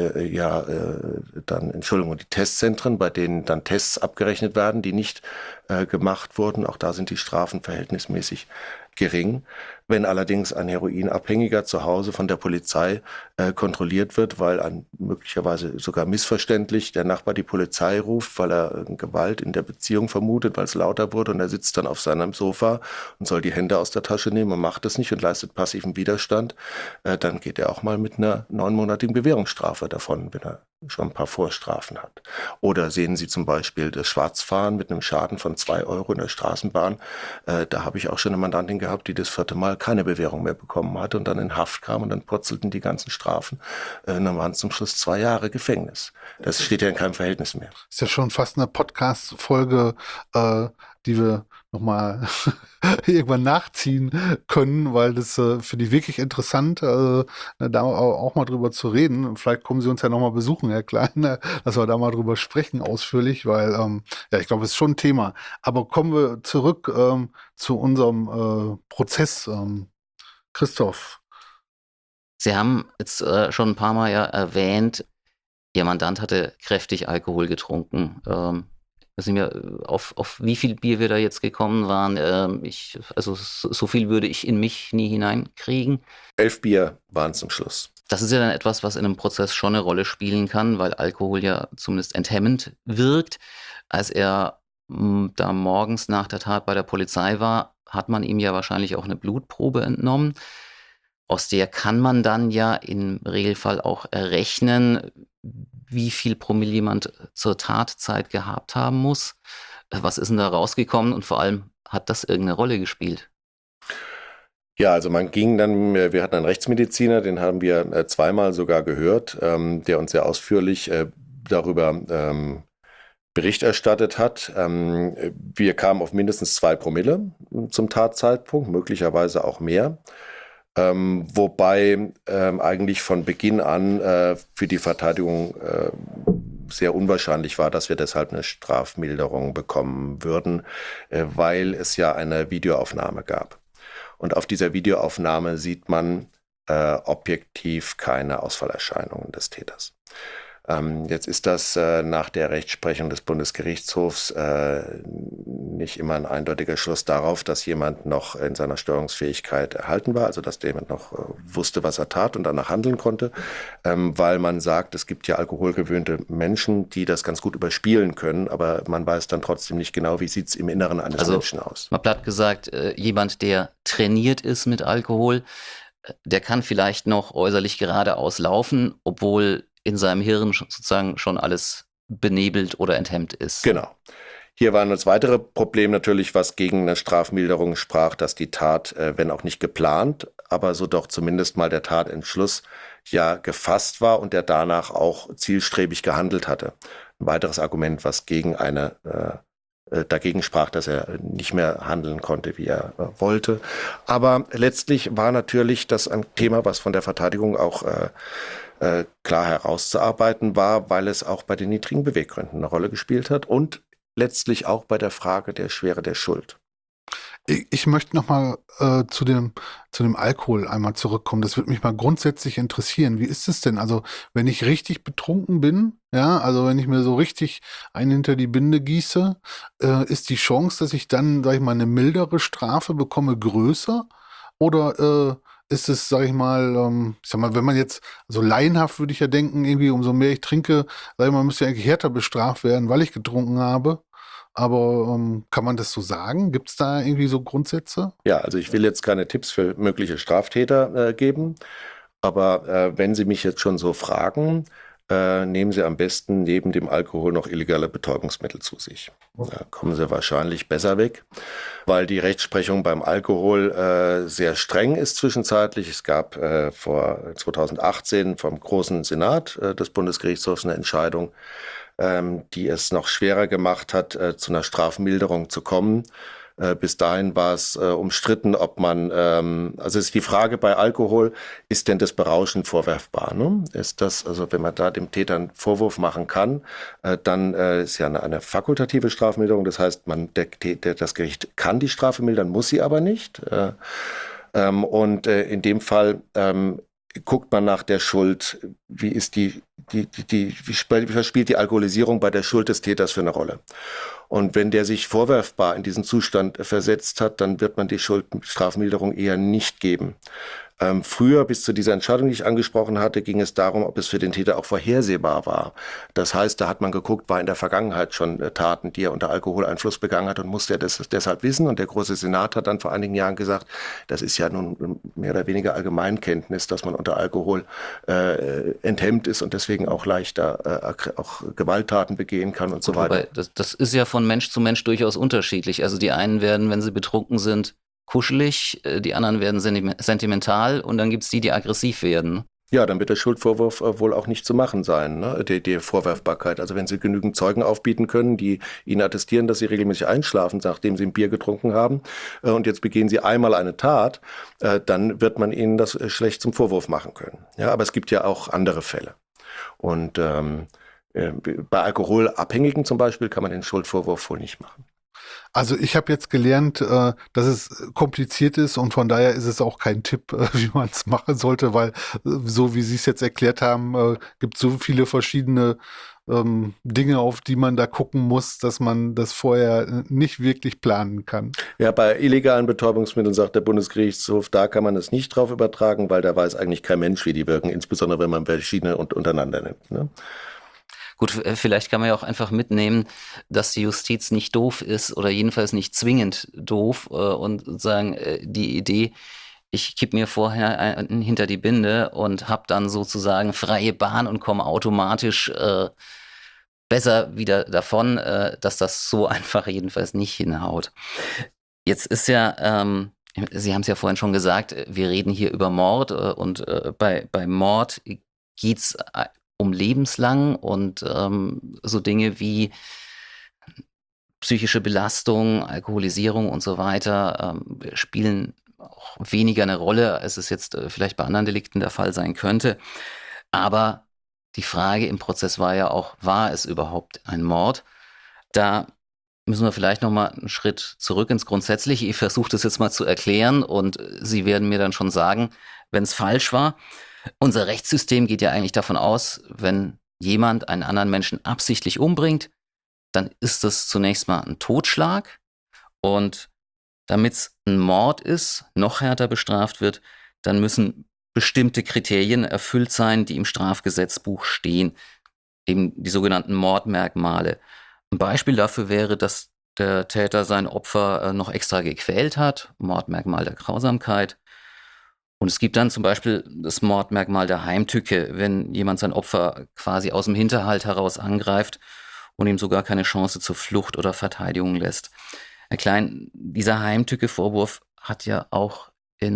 die Testzentren, bei denen dann Tests abgerechnet werden, die nicht gemacht wurden. Auch da sind die Strafen verhältnismäßig gering. Wenn allerdings ein Heroinabhängiger zu Hause von der Polizei kontrolliert wird, weil möglicherweise sogar missverständlich der Nachbar die Polizei ruft, weil er Gewalt in der Beziehung vermutet, weil es lauter wurde und er sitzt dann auf seinem Sofa und soll die Hände aus der Tasche nehmen und macht es nicht und leistet passiven Widerstand, dann geht er auch mal mit einer 9-monatigen Bewährungsstrafe davon, wenn er schon ein paar Vorstrafen hat. Oder sehen Sie zum Beispiel das Schwarzfahren mit einem Schaden von 2 Euro in der Straßenbahn. Da habe ich auch schon eine Mandantin gehabt, die das 4. Mal keine Bewährung mehr bekommen hatte und dann in Haft kam und dann purzelten die ganzen Strafen. Dann waren es zum Schluss 2 Jahre Gefängnis. Das steht ja in keinem Verhältnis mehr. Ist ja schon fast eine Podcast-Folge, die wir nochmal irgendwann nachziehen können, weil das finde ich wirklich interessant, da auch mal drüber zu reden. Vielleicht kommen Sie uns ja nochmal besuchen, Herr Klein, dass wir da mal drüber sprechen ausführlich, weil ich glaube, es ist schon ein Thema. Aber kommen wir zurück zu unserem Prozess. Christoph. Sie haben jetzt schon ein paar Mal ja erwähnt, Ihr Mandant hatte kräftig Alkohol getrunken. Ich weiß nicht mehr, auf wie viel Bier wir da jetzt gekommen waren. Also so viel würde ich in mich nie hineinkriegen. 11 Bier waren zum Schluss. Das ist ja dann etwas, was in einem Prozess schon eine Rolle spielen kann, weil Alkohol ja zumindest enthemmend wirkt. Als er da morgens nach der Tat bei der Polizei war, hat man ihm ja wahrscheinlich auch eine Blutprobe entnommen. Aus der kann man dann ja im Regelfall auch errechnen, wie viel Promille jemand zur Tatzeit gehabt haben muss. Was ist denn da rausgekommen und vor allem, hat das irgendeine Rolle gespielt? Ja, also man ging dann, wir hatten einen Rechtsmediziner, den haben wir 2-mal sogar gehört, der uns sehr ausführlich darüber Bericht erstattet hat. Wir kamen auf mindestens 2 Promille zum Tatzeitpunkt, möglicherweise auch mehr. Wobei eigentlich von Beginn an für die Verteidigung sehr unwahrscheinlich war, dass wir deshalb eine Strafmilderung bekommen würden, weil es ja eine Videoaufnahme gab. Und auf dieser Videoaufnahme sieht man objektiv keine Ausfallerscheinungen des Täters. Jetzt ist das nach der Rechtsprechung des Bundesgerichtshofs nicht immer ein eindeutiger Schluss darauf, dass jemand noch in seiner Steuerungsfähigkeit erhalten war, also dass jemand noch wusste, was er tat und danach handeln konnte, weil man sagt, es gibt ja alkoholgewöhnte Menschen, die das ganz gut überspielen können, aber man weiß dann trotzdem nicht genau, wie sieht es im Inneren eines Menschen aus. Mal platt gesagt, jemand, der trainiert ist mit Alkohol, der kann vielleicht noch äußerlich geradeaus laufen, obwohl in seinem Hirn sozusagen schon alles benebelt oder enthemmt ist. Genau. Hier war das weitere Problem natürlich, was gegen eine Strafmilderung sprach, dass die Tat, wenn auch nicht geplant, aber so doch zumindest mal der Tatentschluss ja gefasst war und der danach auch zielstrebig gehandelt hatte. Ein weiteres Argument, was dagegen sprach, dass er nicht mehr handeln konnte, wie er wollte. Aber letztlich war natürlich das ein Thema, was von der Verteidigung auch klar herauszuarbeiten war, weil es auch bei den niedrigen Beweggründen eine Rolle gespielt hat und letztlich auch bei der Frage der Schwere der Schuld. Ich möchte nochmal zu dem Alkohol einmal zurückkommen. Das würde mich mal grundsätzlich interessieren. Wie ist es denn? Also, wenn ich richtig betrunken bin, ja, also wenn ich mir so richtig einen hinter die Binde gieße, ist die Chance, dass ich dann, sag ich mal, eine mildere Strafe bekomme, größer? Oder ist es, sag ich mal, ich sag mal, wenn man jetzt, so laienhaft würde ich ja denken, irgendwie, umso mehr ich trinke, sag ich mal, müsste ich eigentlich härter bestraft werden, weil ich getrunken habe. Aber kann man das so sagen? Gibt es da irgendwie so Grundsätze? Ja, also ich will jetzt keine Tipps für mögliche Straftäter geben, aber wenn Sie mich jetzt schon so fragen, nehmen Sie am besten neben dem Alkohol noch illegale Betäubungsmittel zu sich. Da kommen Sie wahrscheinlich besser weg, weil die Rechtsprechung beim Alkohol sehr streng ist zwischenzeitlich. Es gab vor 2018 vom Großen Senat des Bundesgerichtshofs eine Entscheidung, die es noch schwerer gemacht hat, zu einer Strafmilderung zu kommen. Bis dahin war es umstritten, ob man, also ist die Frage bei Alkohol, ist denn das Berauschen vorwerfbar? Ne? Ist das, also wenn man da dem Täter einen Vorwurf machen kann, dann ist ja eine fakultative Strafmilderung, das heißt, das Gericht kann die Strafe mildern, muss sie aber nicht. Und in dem Fall guckt man nach der Schuld, wie ist wie spielt die Alkoholisierung bei der Schuld des Täters für eine Rolle? Und wenn der sich vorwerfbar in diesen Zustand versetzt hat, dann wird man die Strafmilderung eher nicht geben. Früher, bis zu dieser Entscheidung, die ich angesprochen hatte, ging es darum, ob es für den Täter auch vorhersehbar war. Das heißt, da hat man geguckt, war in der Vergangenheit schon Taten, die er unter Alkoholeinfluss begangen hat und musste er das deshalb wissen. Und der Große Senat hat dann vor einigen Jahren gesagt, das ist ja nun mehr oder weniger Allgemeinkenntnis, dass man unter Alkohol enthemmt ist und deswegen auch leichter auch Gewalttaten begehen kann und so weiter. Wobei, das ist ja von Mensch zu Mensch durchaus unterschiedlich. Also die einen werden, wenn sie betrunken sind, kuschelig, die anderen werden sentimental und dann gibt es die aggressiv werden. Ja, dann wird der Schuldvorwurf wohl auch nicht zu machen sein, ne? Die Vorwerfbarkeit. Also wenn Sie genügend Zeugen aufbieten können, die Ihnen attestieren, dass Sie regelmäßig einschlafen, nachdem Sie ein Bier getrunken haben, und jetzt begehen Sie einmal eine Tat, dann wird man Ihnen das schlecht zum Vorwurf machen können. Ja, aber es gibt ja auch andere Fälle. Und bei Alkoholabhängigen zum Beispiel kann man den Schuldvorwurf wohl nicht machen. Also ich habe jetzt gelernt, dass es kompliziert ist und von daher ist es auch kein Tipp, wie man es machen sollte, weil so wie Sie es jetzt erklärt haben, gibt es so viele verschiedene Dinge, auf die man da gucken muss, dass man das vorher nicht wirklich planen kann. Ja, bei illegalen Betäubungsmitteln sagt der Bundesgerichtshof, da kann man es nicht drauf übertragen, weil da weiß eigentlich kein Mensch, wie die wirken, insbesondere wenn man verschiedene untereinander nimmt. Ne? Gut, vielleicht kann man ja auch einfach mitnehmen, dass die Justiz nicht doof ist oder jedenfalls nicht zwingend doof und sagen, die Idee, ich kipp mir vorher hinter die Binde und habe dann sozusagen freie Bahn und komme automatisch besser wieder davon, dass das so einfach jedenfalls nicht hinhaut. Jetzt ist ja, Sie haben es ja vorhin schon gesagt, wir reden hier über Mord und bei Mord geht's um lebenslang und so Dinge wie psychische Belastung, Alkoholisierung und so weiter spielen auch weniger eine Rolle, als es jetzt vielleicht bei anderen Delikten der Fall sein könnte. Aber die Frage im Prozess war ja auch, war es überhaupt ein Mord? Da müssen wir vielleicht noch mal einen Schritt zurück ins Grundsätzliche. Ich versuche das jetzt mal zu erklären und Sie werden mir dann schon sagen, wenn es falsch war. Unser Rechtssystem geht ja eigentlich davon aus, wenn jemand einen anderen Menschen absichtlich umbringt, dann ist das zunächst mal ein Totschlag. Und damit es ein Mord ist, noch härter bestraft wird, dann müssen bestimmte Kriterien erfüllt sein, die im Strafgesetzbuch stehen, eben die sogenannten Mordmerkmale. Ein Beispiel dafür wäre, dass der Täter sein Opfer noch extra gequält hat, Mordmerkmal der Grausamkeit. Und es gibt dann zum Beispiel das Mordmerkmal der Heimtücke, wenn jemand sein Opfer quasi aus dem Hinterhalt heraus angreift und ihm sogar keine Chance zur Flucht oder Verteidigung lässt. Herr Klein, dieser Heimtücke-Vorwurf hat ja auch in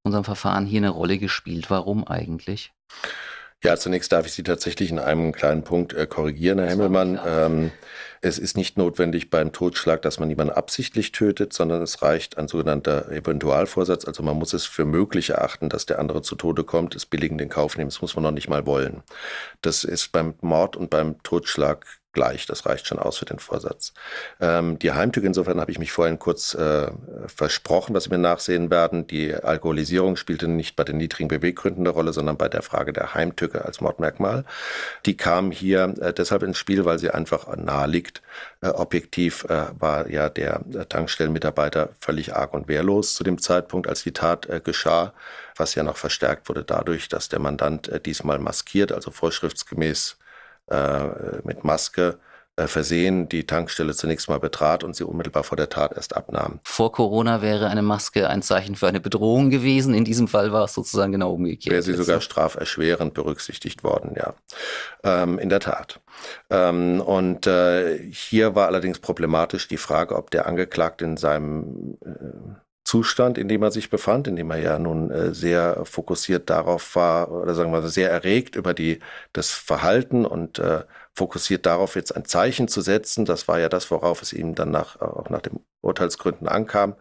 unserem Verfahren hier eine Rolle gespielt. Warum eigentlich? Ja, zunächst darf ich Sie tatsächlich in einem kleinen Punkt korrigieren, Herr Himmelmann. Es ist nicht notwendig beim Totschlag, dass man jemanden absichtlich tötet, sondern es reicht ein sogenannter Eventualvorsatz. Also man muss es für möglich erachten, dass der andere zu Tode kommt, es billigend in Kauf nehmen. Das muss man noch nicht mal wollen. Das ist beim Mord und beim Totschlag gleich. Das reicht schon aus für den Vorsatz. Die Heimtücke, insofern habe ich mich vorhin kurz versprochen, was Sie mir nachsehen werden. Die Alkoholisierung spielte nicht bei den niedrigen Beweggründen eine Rolle, sondern bei der Frage der Heimtücke als Mordmerkmal. Die kam hier deshalb ins Spiel, weil sie einfach nahe liegt. Objektiv war ja der Tankstellenmitarbeiter völlig arg und wehrlos zu dem Zeitpunkt, als die Tat geschah, was ja noch verstärkt wurde dadurch, dass der Mandant diesmal maskiert, also vorschriftsgemäß mit Maske versehen die Tankstelle zunächst mal betrat und sie unmittelbar vor der Tat erst abnahm. Vor Corona wäre eine Maske ein Zeichen für eine Bedrohung gewesen. In diesem Fall war es sozusagen genau umgekehrt. Wäre sie sogar straferschwerend berücksichtigt worden, ja. In der Tat. Hier war allerdings problematisch die Frage, ob der Angeklagte in seinem Zustand, in dem er sich befand, in dem er ja nun sehr fokussiert darauf war, oder sagen wir sehr erregt über das Verhalten und fokussiert darauf, jetzt ein Zeichen zu setzen. Das war ja das, worauf es ihm dann auch nach den Urteilsgründen ankam,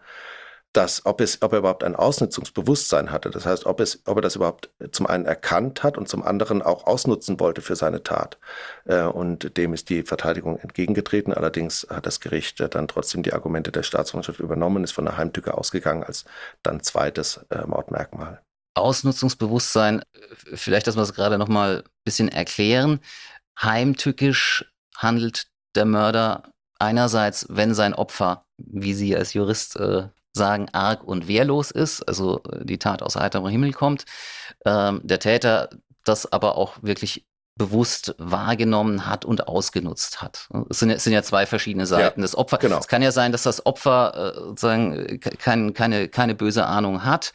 ob er überhaupt ein Ausnutzungsbewusstsein hatte. Das heißt, ob er das überhaupt zum einen erkannt hat und zum anderen auch ausnutzen wollte für seine Tat. Und dem ist die Verteidigung entgegengetreten. Allerdings hat das Gericht dann trotzdem die Argumente der Staatsanwaltschaft übernommen, ist von der Heimtücke ausgegangen als dann zweites Mordmerkmal. Ausnutzungsbewusstsein, vielleicht, dass wir es gerade noch mal ein bisschen erklären. Heimtückisch handelt der Mörder einerseits, wenn sein Opfer, wie Sie als Jurist sagen, arg und wehrlos ist, also die Tat aus heiterem Himmel kommt. Der Täter das aber auch wirklich bewusst wahrgenommen hat und ausgenutzt hat. Es sind ja zwei verschiedene Seiten. Ja, Das Opfer, genau. Es kann ja sein, dass das Opfer sozusagen keine böse Ahnung hat,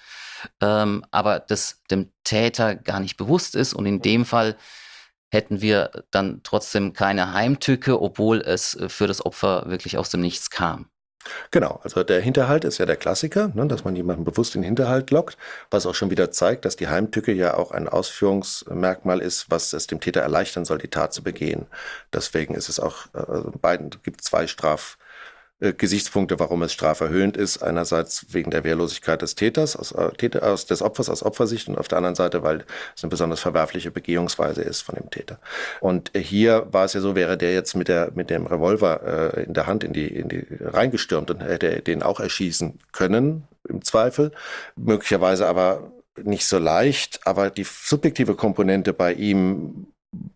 aber das dem Täter gar nicht bewusst ist. Und in dem Fall hätten wir dann trotzdem keine Heimtücke, obwohl es für das Opfer wirklich aus dem Nichts kam. Genau, also der Hinterhalt ist ja der Klassiker, ne, dass man jemanden bewusst in den Hinterhalt lockt, was auch schon wieder zeigt, dass die Heimtücke ja auch ein Ausführungsmerkmal ist, was es dem Täter erleichtern soll, die Tat zu begehen. Deswegen ist es auch, gibt zwei Gesichtspunkte, warum es straferhöhend ist. Einerseits wegen der Wehrlosigkeit des Täters, des Opfers aus Opfersicht und auf der anderen Seite, weil es eine besonders verwerfliche Begehungsweise ist von dem Täter. Und hier war es ja so, wäre der jetzt mit dem Revolver in der Hand in die reingestürmt und hätte den auch erschießen können, im Zweifel. Möglicherweise aber nicht so leicht, aber die subjektive Komponente bei ihm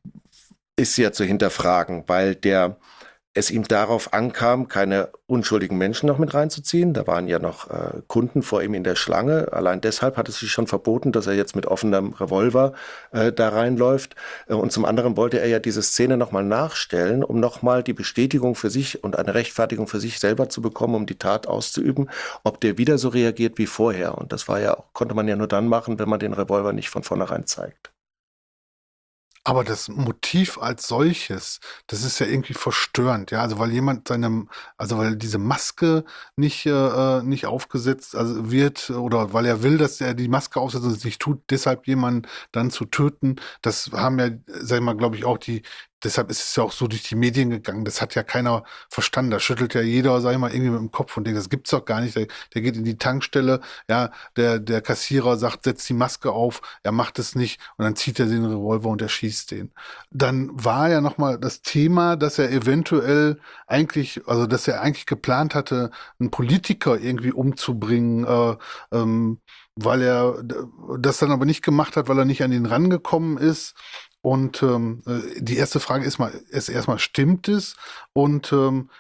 ist ja zu hinterfragen, weil es ihm darauf ankam, keine unschuldigen Menschen noch mit reinzuziehen. Da waren ja noch Kunden vor ihm in der Schlange. Allein deshalb hat es sich schon verboten, dass er jetzt mit offenem Revolver da reinläuft. Und zum anderen wollte er ja diese Szene nochmal nachstellen, um nochmal die Bestätigung für sich und eine Rechtfertigung für sich selber zu bekommen, um die Tat auszuüben, ob der wieder so reagiert wie vorher. Und das konnte man ja nur dann machen, wenn man den Revolver nicht von vornherein zeigt. Aber das Motiv als solches, das ist ja irgendwie verstörend, ja. Also weil diese Maske nicht aufgesetzt wird oder weil er will, dass er die Maske aufsetzt und es nicht tut, deshalb jemanden dann zu töten, das haben ja, sag ich mal, glaube ich, deshalb ist es ja auch so durch die Medien gegangen. Das hat ja keiner verstanden. Da schüttelt ja jeder, sag ich mal, irgendwie mit dem Kopf und denkt, das gibt's doch gar nicht. Der geht in die Tankstelle, ja, der Kassierer sagt, setz die Maske auf, er macht es nicht und dann zieht er den Revolver und erschießt den. Dann war ja nochmal das Thema, dass er dass er eigentlich geplant hatte, einen Politiker irgendwie umzubringen, weil er das dann aber nicht gemacht hat, weil er nicht an ihn rangekommen ist. Und die erste Frage ist erstmal, stimmt es? Und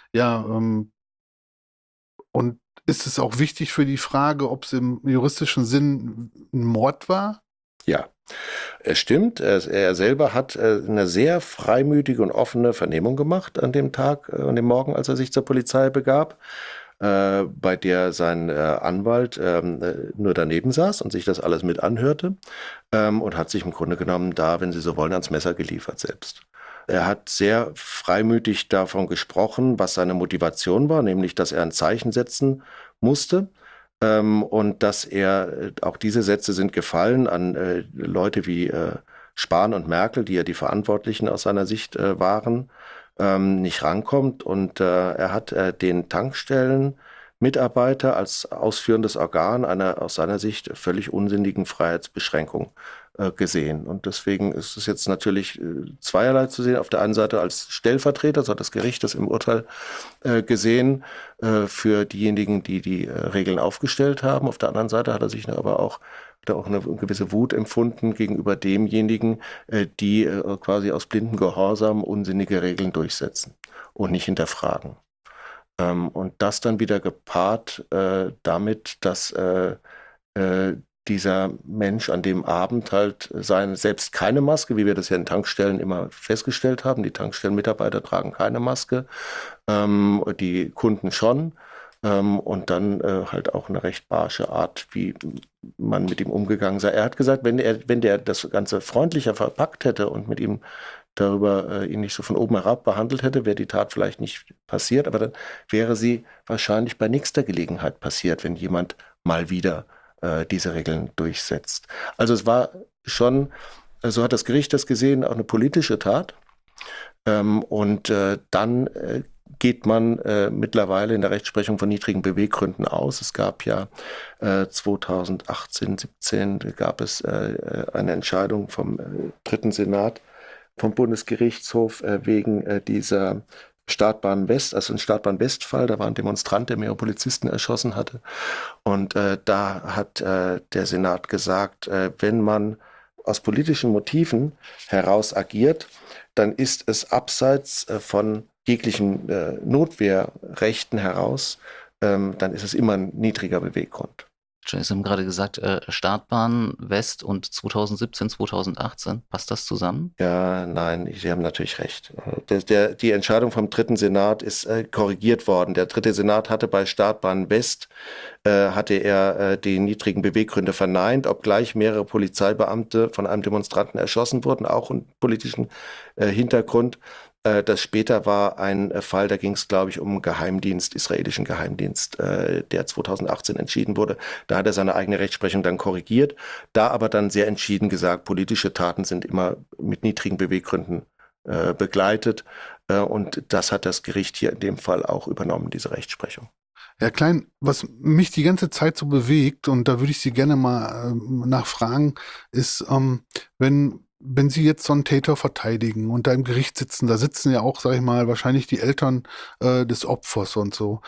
und ist es auch wichtig für die Frage, ob es im juristischen Sinn ein Mord war? Ja, es stimmt. Er selber hat eine sehr freimütige und offene Vernehmung gemacht an dem Tag, an dem Morgen, als er sich zur Polizei begab, bei der sein Anwalt nur daneben saß und sich das alles mit anhörte und hat sich im Grunde genommen da, wenn Sie so wollen, ans Messer geliefert selbst. Er hat sehr freimütig davon gesprochen, was seine Motivation war, nämlich, dass er ein Zeichen setzen musste. Und dass auch diese Sätze sind gefallen an Leute wie Spahn und Merkel, die ja die Verantwortlichen aus seiner Sicht waren, nicht rankommt. Und er hat den Tankstellenmitarbeiter als ausführendes Organ einer aus seiner Sicht völlig unsinnigen Freiheitsbeschränkung gesehen. Und deswegen ist es jetzt natürlich zweierlei zu sehen. Auf der einen Seite als Stellvertreter, so hat das Gericht das im Urteil gesehen, für diejenigen, die die Regeln aufgestellt haben. Auf der anderen Seite hat er sich aber auch da auch eine gewisse Wut empfunden gegenüber demjenigen, die quasi aus blindem Gehorsam unsinnige Regeln durchsetzen und nicht hinterfragen. Und das dann wieder gepaart damit, dass dieser Mensch an dem Abend halt selbst keine Maske, wie wir das ja in Tankstellen immer festgestellt haben. Die Tankstellenmitarbeiter tragen keine Maske, die Kunden schon. Und dann halt auch eine recht barsche Art, wie man mit ihm umgegangen sei. Er hat gesagt, wenn der das Ganze freundlicher verpackt hätte und mit ihm darüber ihn nicht so von oben herab behandelt hätte, wäre die Tat vielleicht nicht passiert, aber dann wäre sie wahrscheinlich bei nächster Gelegenheit passiert, wenn jemand mal wieder diese Regeln durchsetzt. Also es war schon, so hat das Gericht das gesehen, auch eine politische Tat. Und dann geht man mittlerweile in der Rechtsprechung von niedrigen Beweggründen aus. Es gab ja 2018, 17 gab es eine Entscheidung vom dritten Senat vom Bundesgerichtshof wegen dieser Startbahn West, also ein Startbahn West-Fall. Da war ein Demonstrant, der mehrere Polizisten erschossen hatte. Und da hat der Senat gesagt, wenn man aus politischen Motiven heraus agiert, dann ist es abseits von jeglichen Notwehrrechten heraus, dann ist es immer ein niedriger Beweggrund. Sie haben gerade gesagt, Startbahn West und 2017, 2018. Passt das zusammen? Ja, nein, Sie haben natürlich recht. Die Entscheidung vom dritten Senat ist korrigiert worden. Der dritte Senat hatte bei Startbahn West hatte er die niedrigen Beweggründe verneint, obgleich mehrere Polizeibeamte von einem Demonstranten erschossen wurden, auch im politischen Hintergrund. Das später war ein Fall, da ging es, glaube ich, um Geheimdienst, israelischen Geheimdienst, der 2018 entschieden wurde. Da hat er seine eigene Rechtsprechung dann korrigiert, da aber dann sehr entschieden gesagt, politische Taten sind immer mit niedrigen Beweggründen begleitet. Und das hat das Gericht hier in dem Fall auch übernommen, diese Rechtsprechung. Herr Klein, was mich die ganze Zeit so bewegt, und da würde ich Sie gerne mal nachfragen, ist, wenn Sie jetzt so einen Täter verteidigen und da im Gericht sitzen, da sitzen ja auch, sag ich mal, wahrscheinlich die Eltern des Opfers und so.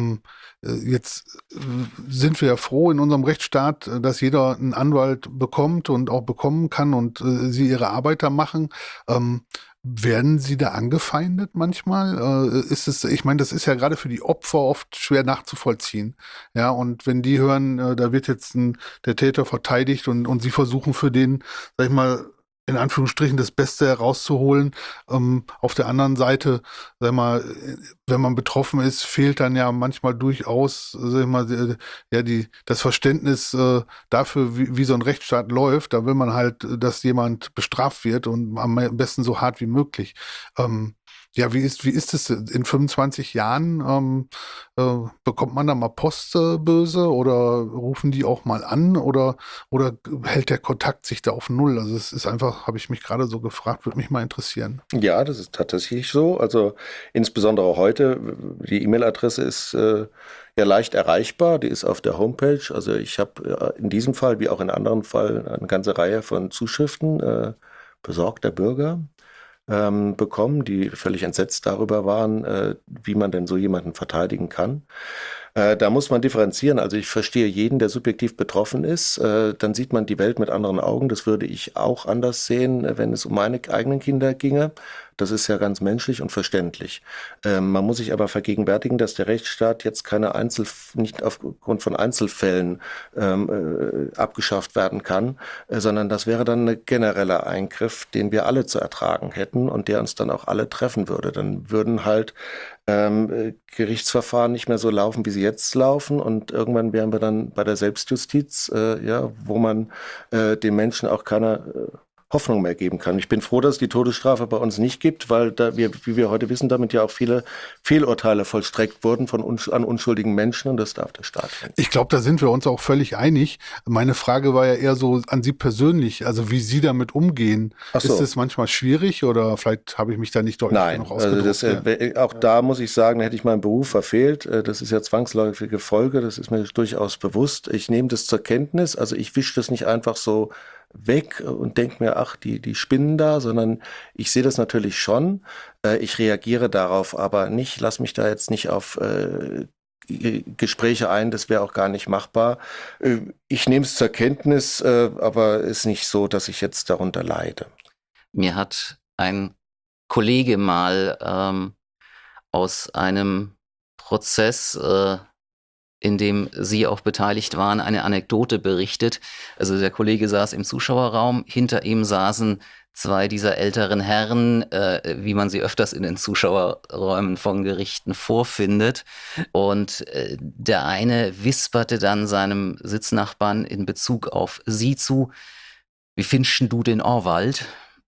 Jetzt sind wir ja froh in unserem Rechtsstaat, dass jeder einen Anwalt bekommt und auch bekommen kann und Sie Ihre Arbeit da machen. Werden Sie da angefeindet manchmal? Ich meine, das ist ja gerade für die Opfer oft schwer nachzuvollziehen. Ja, und wenn die hören, da wird jetzt der Täter verteidigt und Sie versuchen für den, sag ich mal, in Anführungsstrichen das Beste herauszuholen. Auf der anderen Seite, sag ich mal, wenn man betroffen ist, fehlt dann ja manchmal durchaus, sag ich mal, das Verständnis dafür, wie so ein Rechtsstaat läuft. Da will man halt, dass jemand bestraft wird und am besten so hart wie möglich. Ja, wie ist es in 25 Jahren? Bekommt man da mal Post böse oder rufen die auch mal an oder hält der Kontakt sich da auf Null? Also es ist einfach, habe ich mich gerade so gefragt, würde mich mal interessieren. Ja, das ist tatsächlich so. Also insbesondere heute, die E-Mail-Adresse ist ja leicht erreichbar, die ist auf der Homepage. Also ich habe in diesem Fall wie auch in anderen Fällen eine ganze Reihe von Zuschriften besorgter Bürger bekommen, die völlig entsetzt darüber waren, wie man denn so jemanden verteidigen kann. Da muss man differenzieren. Also ich verstehe jeden, der subjektiv betroffen ist. Dann sieht man die Welt mit anderen Augen. Das würde ich auch anders sehen, wenn es um meine eigenen Kinder ginge. Das ist ja ganz menschlich und verständlich. Man muss sich aber vergegenwärtigen, dass der Rechtsstaat jetzt nicht aufgrund von Einzelfällen abgeschafft werden kann, sondern das wäre dann ein genereller Eingriff, den wir alle zu ertragen hätten und der uns dann auch alle treffen würde. Dann würden halt Gerichtsverfahren nicht mehr so laufen, wie sie jetzt laufen und irgendwann wären wir dann bei der Selbstjustiz, ja, wo man den Menschen auch keiner Hoffnung mehr geben kann. Ich bin froh, dass es die Todesstrafe bei uns nicht gibt, weil wie wir heute wissen, damit ja auch viele Fehlurteile vollstreckt wurden an unschuldigen Menschen und das darf der Staat nicht. Ich glaube, da sind wir uns auch völlig einig. Meine Frage war ja eher so an Sie persönlich, also wie Sie damit umgehen. Ach so. Ist es manchmal schwierig oder vielleicht habe ich mich da nicht deutlich Nein, genug also ausgedrückt? auch da muss ich sagen, hätte ich meinen Beruf verfehlt. Das ist ja zwangsläufige Folge, das ist mir durchaus bewusst. Ich nehme das zur Kenntnis, also ich wische das nicht einfach so weg und denke mir, ach, die spinnen da, sondern ich sehe das natürlich schon. Ich reagiere darauf aber nicht, lass mich da jetzt nicht auf Gespräche ein, das wäre auch gar nicht machbar. Ich nehme es zur Kenntnis, aber es ist nicht so, dass ich jetzt darunter leide. Mir hat ein Kollege mal aus einem Prozess, in dem Sie auch beteiligt waren, eine Anekdote berichtet. Also der Kollege saß im Zuschauerraum, hinter ihm saßen zwei dieser älteren Herren, wie man sie öfters in den Zuschauerräumen von Gerichten vorfindet. Und der eine wisperte dann seinem Sitznachbarn in Bezug auf Sie zu: Wie findest du den Orwald?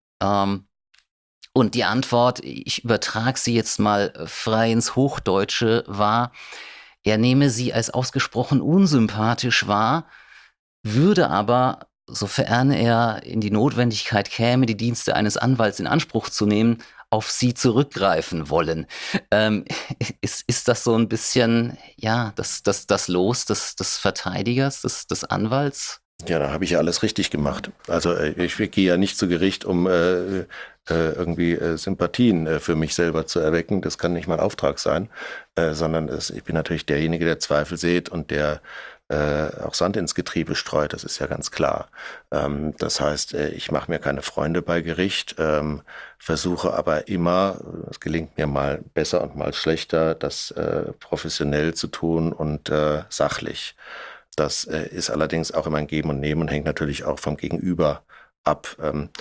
Und die Antwort, ich übertrage sie jetzt mal frei ins Hochdeutsche, war: Er nehme sie als ausgesprochen unsympathisch wahr, würde aber, sofern er in die Notwendigkeit käme, die Dienste eines Anwalts in Anspruch zu nehmen, auf sie zurückgreifen wollen. Ähm, ist das so ein bisschen, ja, das Los des Verteidigers, des Anwalts? Ja, da habe ich ja alles richtig gemacht. Also ich gehe ja nicht zu Gericht, um irgendwie Sympathien für mich selber zu erwecken. Das kann nicht mein Auftrag sein, sondern ich bin natürlich derjenige, der Zweifel sät und der auch Sand ins Getriebe streut. Das ist ja ganz klar. Das heißt, ich mache mir keine Freunde bei Gericht, versuche aber immer, es gelingt mir mal besser und mal schlechter, das professionell zu tun und sachlich. Das ist allerdings auch immer ein Geben und Nehmen und hängt natürlich auch vom Gegenüber ab.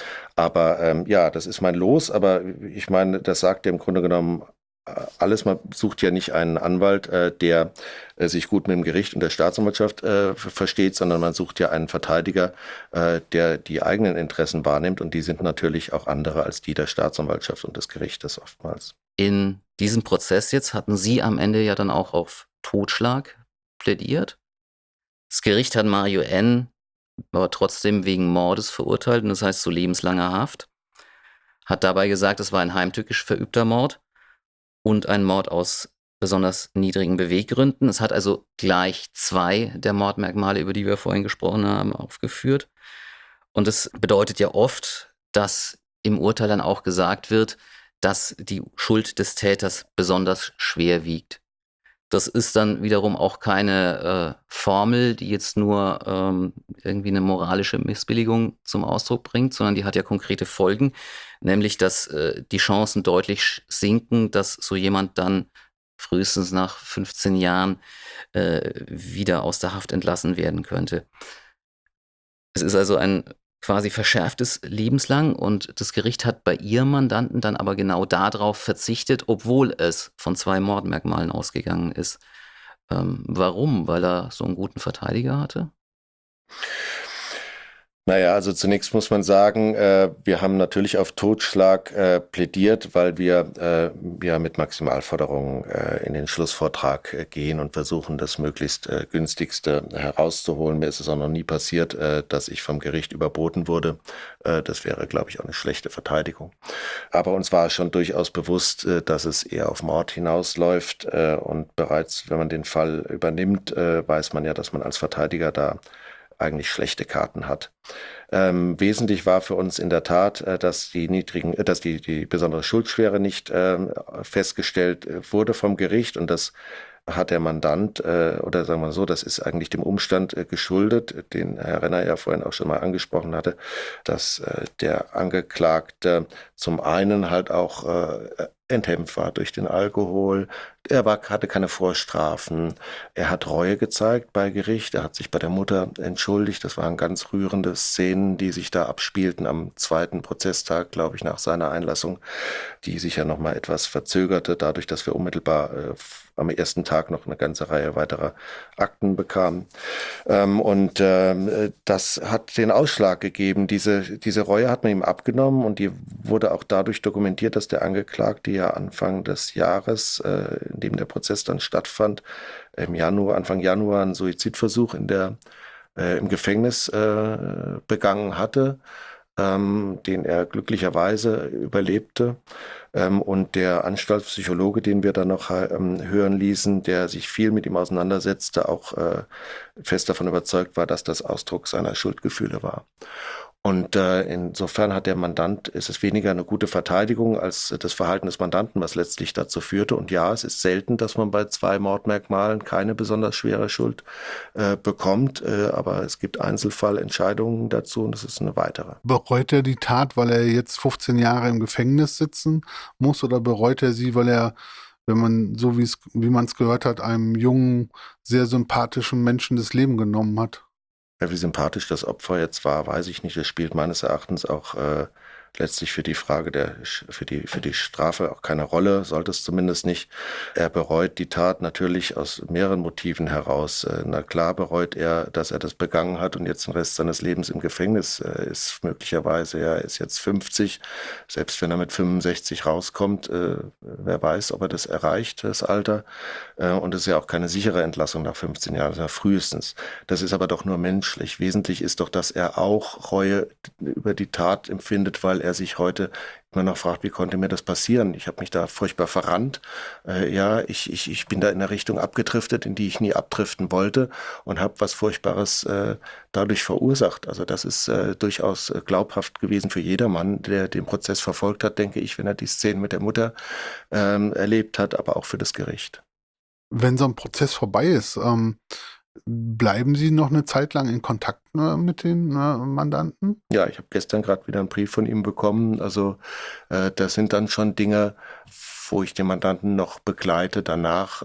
Aber ja, das ist mein Los, aber ich meine, das sagt ja im Grunde genommen alles. Man sucht ja nicht einen Anwalt, der sich gut mit dem Gericht und der Staatsanwaltschaft versteht, sondern man sucht ja einen Verteidiger, der die eigenen Interessen wahrnimmt und die sind natürlich auch andere als die der Staatsanwaltschaft und des Gerichtes oftmals. In diesem Prozess jetzt hatten Sie am Ende ja dann auch auf Totschlag plädiert. Das Gericht hat Mario N. aber trotzdem wegen Mordes verurteilt, und das heißt zu lebenslanger Haft. Hat dabei gesagt, es war ein heimtückisch verübter Mord und ein Mord aus besonders niedrigen Beweggründen. Es hat also gleich 2 der Mordmerkmale, über die wir vorhin gesprochen haben, aufgeführt. Und es bedeutet ja oft, dass im Urteil dann auch gesagt wird, dass die Schuld des Täters besonders schwer wiegt. Das ist dann wiederum auch keine Formel, die jetzt nur irgendwie eine moralische Missbilligung zum Ausdruck bringt, sondern die hat ja konkrete Folgen, nämlich dass die Chancen deutlich sinken, dass so jemand dann frühestens nach 15 Jahren wieder aus der Haft entlassen werden könnte. Es ist also ein quasi verschärftes lebenslang und das Gericht hat bei ihrem Mandanten dann aber genau darauf verzichtet, obwohl es von 2 Mordmerkmalen ausgegangen ist. Warum? Weil er so einen guten Verteidiger hatte? Naja, also zunächst muss man sagen, wir haben natürlich auf Totschlag plädiert, weil wir ja mit Maximalforderungen in den Schlussvortrag gehen und versuchen, das möglichst günstigste herauszuholen. Mir ist es auch noch nie passiert, dass ich vom Gericht überboten wurde. Das wäre, glaube ich, auch eine schlechte Verteidigung. Aber uns war schon durchaus bewusst, dass es eher auf Mord hinausläuft. Und bereits, wenn man den Fall übernimmt, weiß man ja, dass man als Verteidiger da eigentlich schlechte Karten hat. Wesentlich war für uns in der Tat, dass die besondere Schuldschwere nicht festgestellt wurde vom Gericht und das hat der Mandant, oder sagen wir so, das ist eigentlich dem Umstand geschuldet, den Herr Renner ja vorhin auch schon mal angesprochen hatte, dass der Angeklagte zum einen halt auch enthemmt war durch den Alkohol. Hatte keine Vorstrafen. Er hat Reue gezeigt bei Gericht. Er hat sich bei der Mutter entschuldigt. Das waren ganz rührende Szenen, die sich da abspielten am zweiten Prozesstag, glaube ich, nach seiner Einlassung, die sich ja nochmal etwas verzögerte, dadurch, dass wir unmittelbar am ersten Tag noch eine ganze Reihe weiterer Akten bekamen. Das hat den Ausschlag gegeben. Diese Reue hat man ihm abgenommen und die wurde auch dadurch dokumentiert, dass der Angeklagte ja Anfang des Jahres, in dem der Prozess dann stattfand, Anfang Januar einen Suizidversuch im Gefängnis begangen hatte, den er glücklicherweise überlebte. Und der Anstaltspsychologe, den wir dann noch hören ließen, der sich viel mit ihm auseinandersetzte, auch fest davon überzeugt war, dass das Ausdruck seiner Schuldgefühle war. Und insofern ist es weniger eine gute Verteidigung als das Verhalten des Mandanten, was letztlich dazu führte. Und ja, es ist selten, dass man bei 2 Mordmerkmalen keine besonders schwere Schuld bekommt. Aber es gibt Einzelfallentscheidungen dazu und das ist eine weitere. Bereut er die Tat, weil er jetzt 15 Jahre im Gefängnis sitzen muss, oder bereut er sie, weil er, wenn man so wie man es gehört hat, einem jungen, sehr sympathischen Menschen das Leben genommen hat? Ja, wie sympathisch das Opfer jetzt war, weiß ich nicht. Es spielt meines Erachtens auch letztlich für die Frage für die Strafe auch keine Rolle, sollte es zumindest nicht. Er bereut die Tat natürlich aus mehreren Motiven heraus. Na klar bereut er, dass er das begangen hat und jetzt den Rest seines Lebens im Gefängnis ist möglicherweise. Er ist jetzt 50, selbst wenn er mit 65 rauskommt, wer weiß, ob er das erreicht, das Alter. Und es ist ja auch keine sichere Entlassung nach 15 Jahren, das ist ja frühestens. Das ist aber doch nur menschlich. Wesentlich ist doch, dass er auch Reue über die Tat empfindet, weil er sich heute immer noch fragt, wie konnte mir das passieren? Ich habe mich da furchtbar verrannt. Ich bin da in eine Richtung abgedriftet, in die ich nie abdriften wollte und habe was Furchtbares dadurch verursacht. Also das ist durchaus glaubhaft gewesen für jedermann, der den Prozess verfolgt hat, denke ich, wenn er die Szenen mit der Mutter erlebt hat, aber auch für das Gericht. Wenn so ein Prozess vorbei ist, bleiben Sie noch eine Zeit lang in Kontakt mit den Mandanten? Ja, ich habe gestern gerade wieder einen Brief von ihm bekommen. Also das sind dann schon Dinge, wo ich den Mandanten noch begleite danach,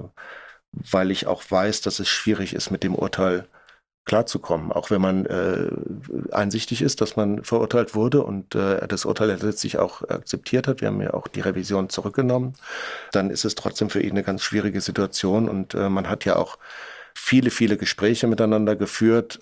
weil ich auch weiß, dass es schwierig ist, mit dem Urteil klarzukommen. Auch wenn man einsichtig ist, dass man verurteilt wurde und das Urteil letztlich auch akzeptiert hat. Wir haben ja auch die Revision zurückgenommen. Dann ist es trotzdem für ihn eine ganz schwierige Situation und man hat ja auch viele Gespräche miteinander geführt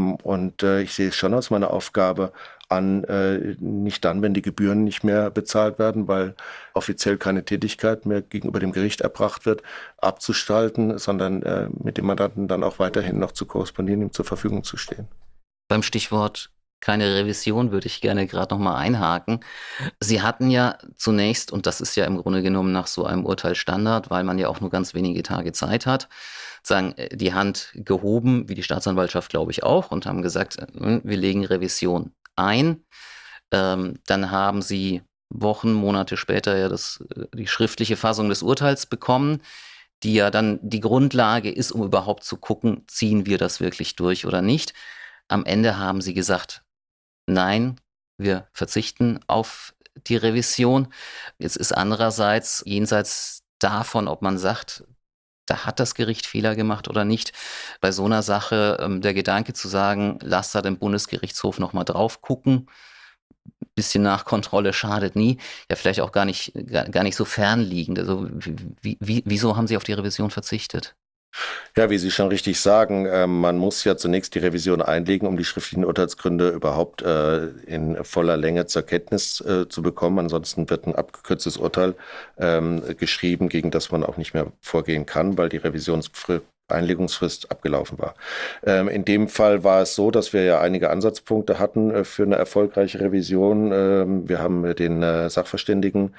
ich sehe es schon als meine Aufgabe an, nicht dann, wenn die Gebühren nicht mehr bezahlt werden, weil offiziell keine Tätigkeit mehr gegenüber dem Gericht erbracht wird, abzustalten, sondern mit dem Mandanten dann auch weiterhin noch zu korrespondieren, ihm zur Verfügung zu stehen. Beim Stichwort keine Revision würde ich gerne gerade nochmal einhaken. Sie hatten ja zunächst, und das ist ja im Grunde genommen nach so einem Urteil Standard, weil man ja auch nur ganz wenige Tage Zeit hat, sagen, die Hand gehoben, wie die Staatsanwaltschaft, glaube ich, auch, und haben gesagt, wir legen Revision ein. Dann haben Sie Wochen, Monate später ja die schriftliche Fassung des Urteils bekommen, die ja dann die Grundlage ist, um überhaupt zu gucken, ziehen wir das wirklich durch oder nicht. Am Ende haben Sie gesagt, nein, wir verzichten auf die Revision. Jetzt ist andererseits, jenseits davon, ob man sagt, da hat das Gericht Fehler gemacht oder nicht, bei so einer Sache der Gedanke zu sagen, lass da den Bundesgerichtshof nochmal drauf gucken, bisschen Nachkontrolle schadet nie, ja vielleicht auch gar nicht so fernliegend. Also wieso haben Sie auf die Revision verzichtet? Ja, wie Sie schon richtig sagen, man muss ja zunächst die Revision einlegen, um die schriftlichen Urteilsgründe überhaupt in voller Länge zur Kenntnis zu bekommen. Ansonsten wird ein abgekürztes Urteil geschrieben, gegen das man auch nicht mehr vorgehen kann, weil die Einlegungsfrist abgelaufen war. In dem Fall war es so, dass wir ja einige Ansatzpunkte hatten für eine erfolgreiche Revision. Wir haben den Sachverständigen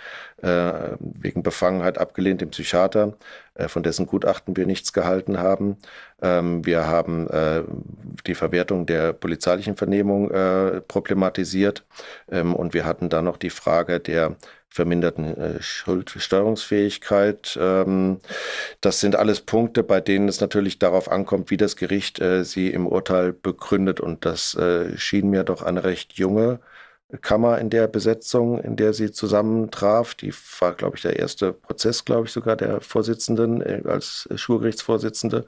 wegen Befangenheit abgelehnt, den Psychiater, von dessen Gutachten wir nichts gehalten haben. Wir haben die Verwertung der polizeilichen Vernehmung problematisiert und wir hatten dann noch die Frage der verminderten Schuldsteuerungsfähigkeit. Das sind alles Punkte, bei denen es natürlich darauf ankommt, wie das Gericht sie im Urteil begründet. Und das schien mir doch eine recht junge Kammer in der Besetzung, in der sie zusammentraf. Die war, glaube ich, der erste Prozess, glaube ich, sogar der Vorsitzenden als Schwurgerichtsvorsitzende.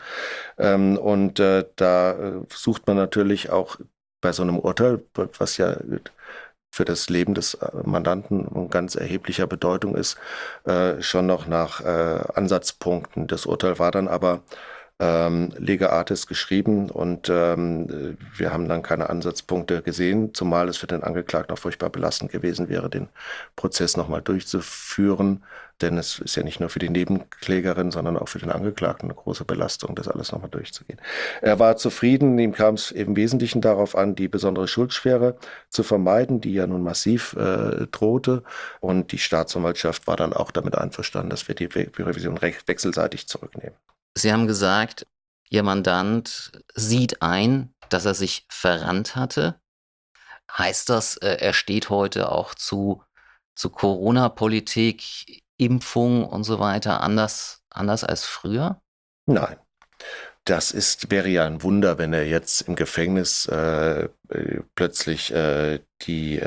Da sucht man natürlich auch bei so einem Urteil, was ja für das Leben des Mandanten von ganz erheblicher Bedeutung ist, schon noch nach Ansatzpunkten. Das Urteil war dann aber Lege Artis geschrieben und wir haben dann keine Ansatzpunkte gesehen, zumal es für den Angeklagten auch furchtbar belastend gewesen wäre, den Prozess nochmal durchzuführen, denn es ist ja nicht nur für die Nebenklägerin, sondern auch für den Angeklagten eine große Belastung, das alles nochmal durchzugehen. Er war zufrieden, ihm kam es im Wesentlichen darauf an, die besondere Schuldschwere zu vermeiden, die ja nun massiv drohte, und die Staatsanwaltschaft war dann auch damit einverstanden, dass wir die Revision wechselseitig zurücknehmen. Sie haben gesagt, Ihr Mandant sieht ein, dass er sich verrannt hatte. Heißt das, er steht heute auch zu Corona-Politik, Impfung und so weiter anders als früher? Nein. Wäre ja ein Wunder, wenn er jetzt im Gefängnis plötzlich die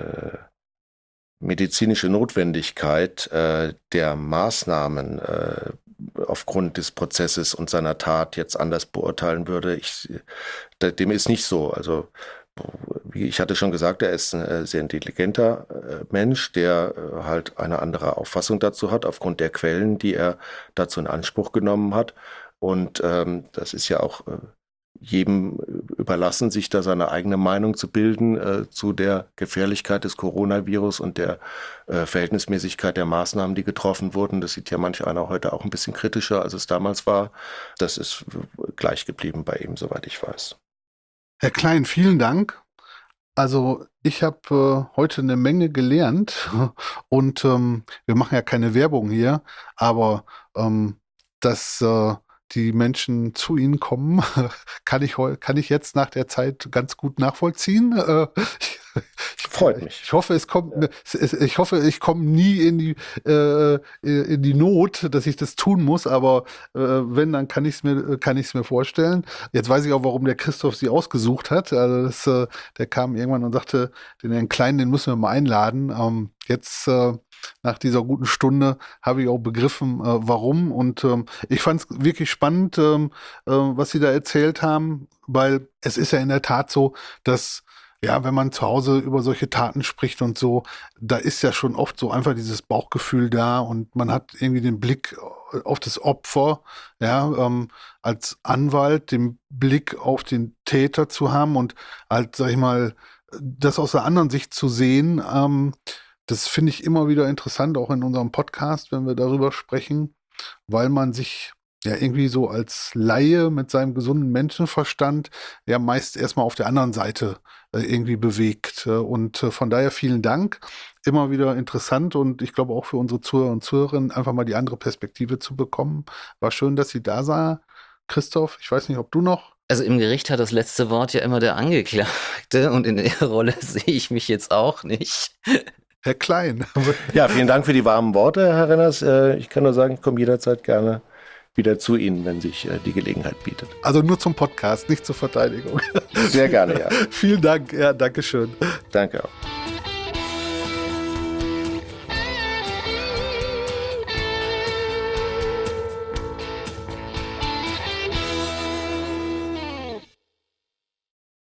medizinische Notwendigkeit der Maßnahmen aufgrund des Prozesses und seiner Tat jetzt anders beurteilen würde. Dem ist nicht so. Also, wie ich hatte schon gesagt, er ist ein sehr intelligenter Mensch, der halt eine andere Auffassung dazu hat, aufgrund der Quellen, die er dazu in Anspruch genommen hat. Und das ist ja auch jedem überlassen, sich da seine eigene Meinung zu bilden zu der Gefährlichkeit des Coronavirus und der Verhältnismäßigkeit der Maßnahmen, die getroffen wurden. Das sieht ja manch einer heute auch ein bisschen kritischer, als es damals war. Das ist gleich geblieben bei ihm, soweit ich weiß. Herr Klein, vielen Dank. Also ich habe heute eine Menge gelernt und wir machen ja keine Werbung hier, aber dass die Menschen zu Ihnen kommen, kann ich jetzt nach der Zeit ganz gut nachvollziehen. Freut mich. Ich hoffe, ich komme nie in die Not, dass ich das tun muss, aber wenn, dann kann ich es mir vorstellen. Jetzt weiß ich auch, warum der Christoph Sie ausgesucht hat. Also der kam irgendwann und sagte, den Herrn Klein, den müssen wir mal einladen. Jetzt nach dieser guten Stunde habe ich auch begriffen, warum. Und ich fand es wirklich spannend, was Sie da erzählt haben, weil es ist ja in der Tat so, dass ja, wenn man zu Hause über solche Taten spricht und so, da ist ja schon oft so einfach dieses Bauchgefühl da und man hat irgendwie den Blick auf das Opfer, ja, als Anwalt den Blick auf den Täter zu haben und halt, sag ich mal, das aus der anderen Sicht zu sehen. Das finde ich immer wieder interessant, auch in unserem Podcast, wenn wir darüber sprechen, weil man sich ja irgendwie so als Laie mit seinem gesunden Menschenverstand ja meist erstmal auf der anderen Seite irgendwie bewegt. Und von daher vielen Dank. Immer wieder interessant und ich glaube auch für unsere Zuhörer und Zuhörerinnen einfach mal die andere Perspektive zu bekommen. War schön, dass Sie da waren. Christoph, ich weiß nicht, ob du noch. Also im Gericht hat das letzte Wort ja immer der Angeklagte und in der Rolle sehe ich mich jetzt auch nicht. Herr Klein. Ja, vielen Dank für die warmen Worte, Herr Renners. Ich kann nur sagen, ich komme jederzeit gerne wieder zu Ihnen, wenn sich die Gelegenheit bietet. Also nur zum Podcast, nicht zur Verteidigung. Sehr gerne, ja. Vielen Dank, ja, danke schön. Danke auch.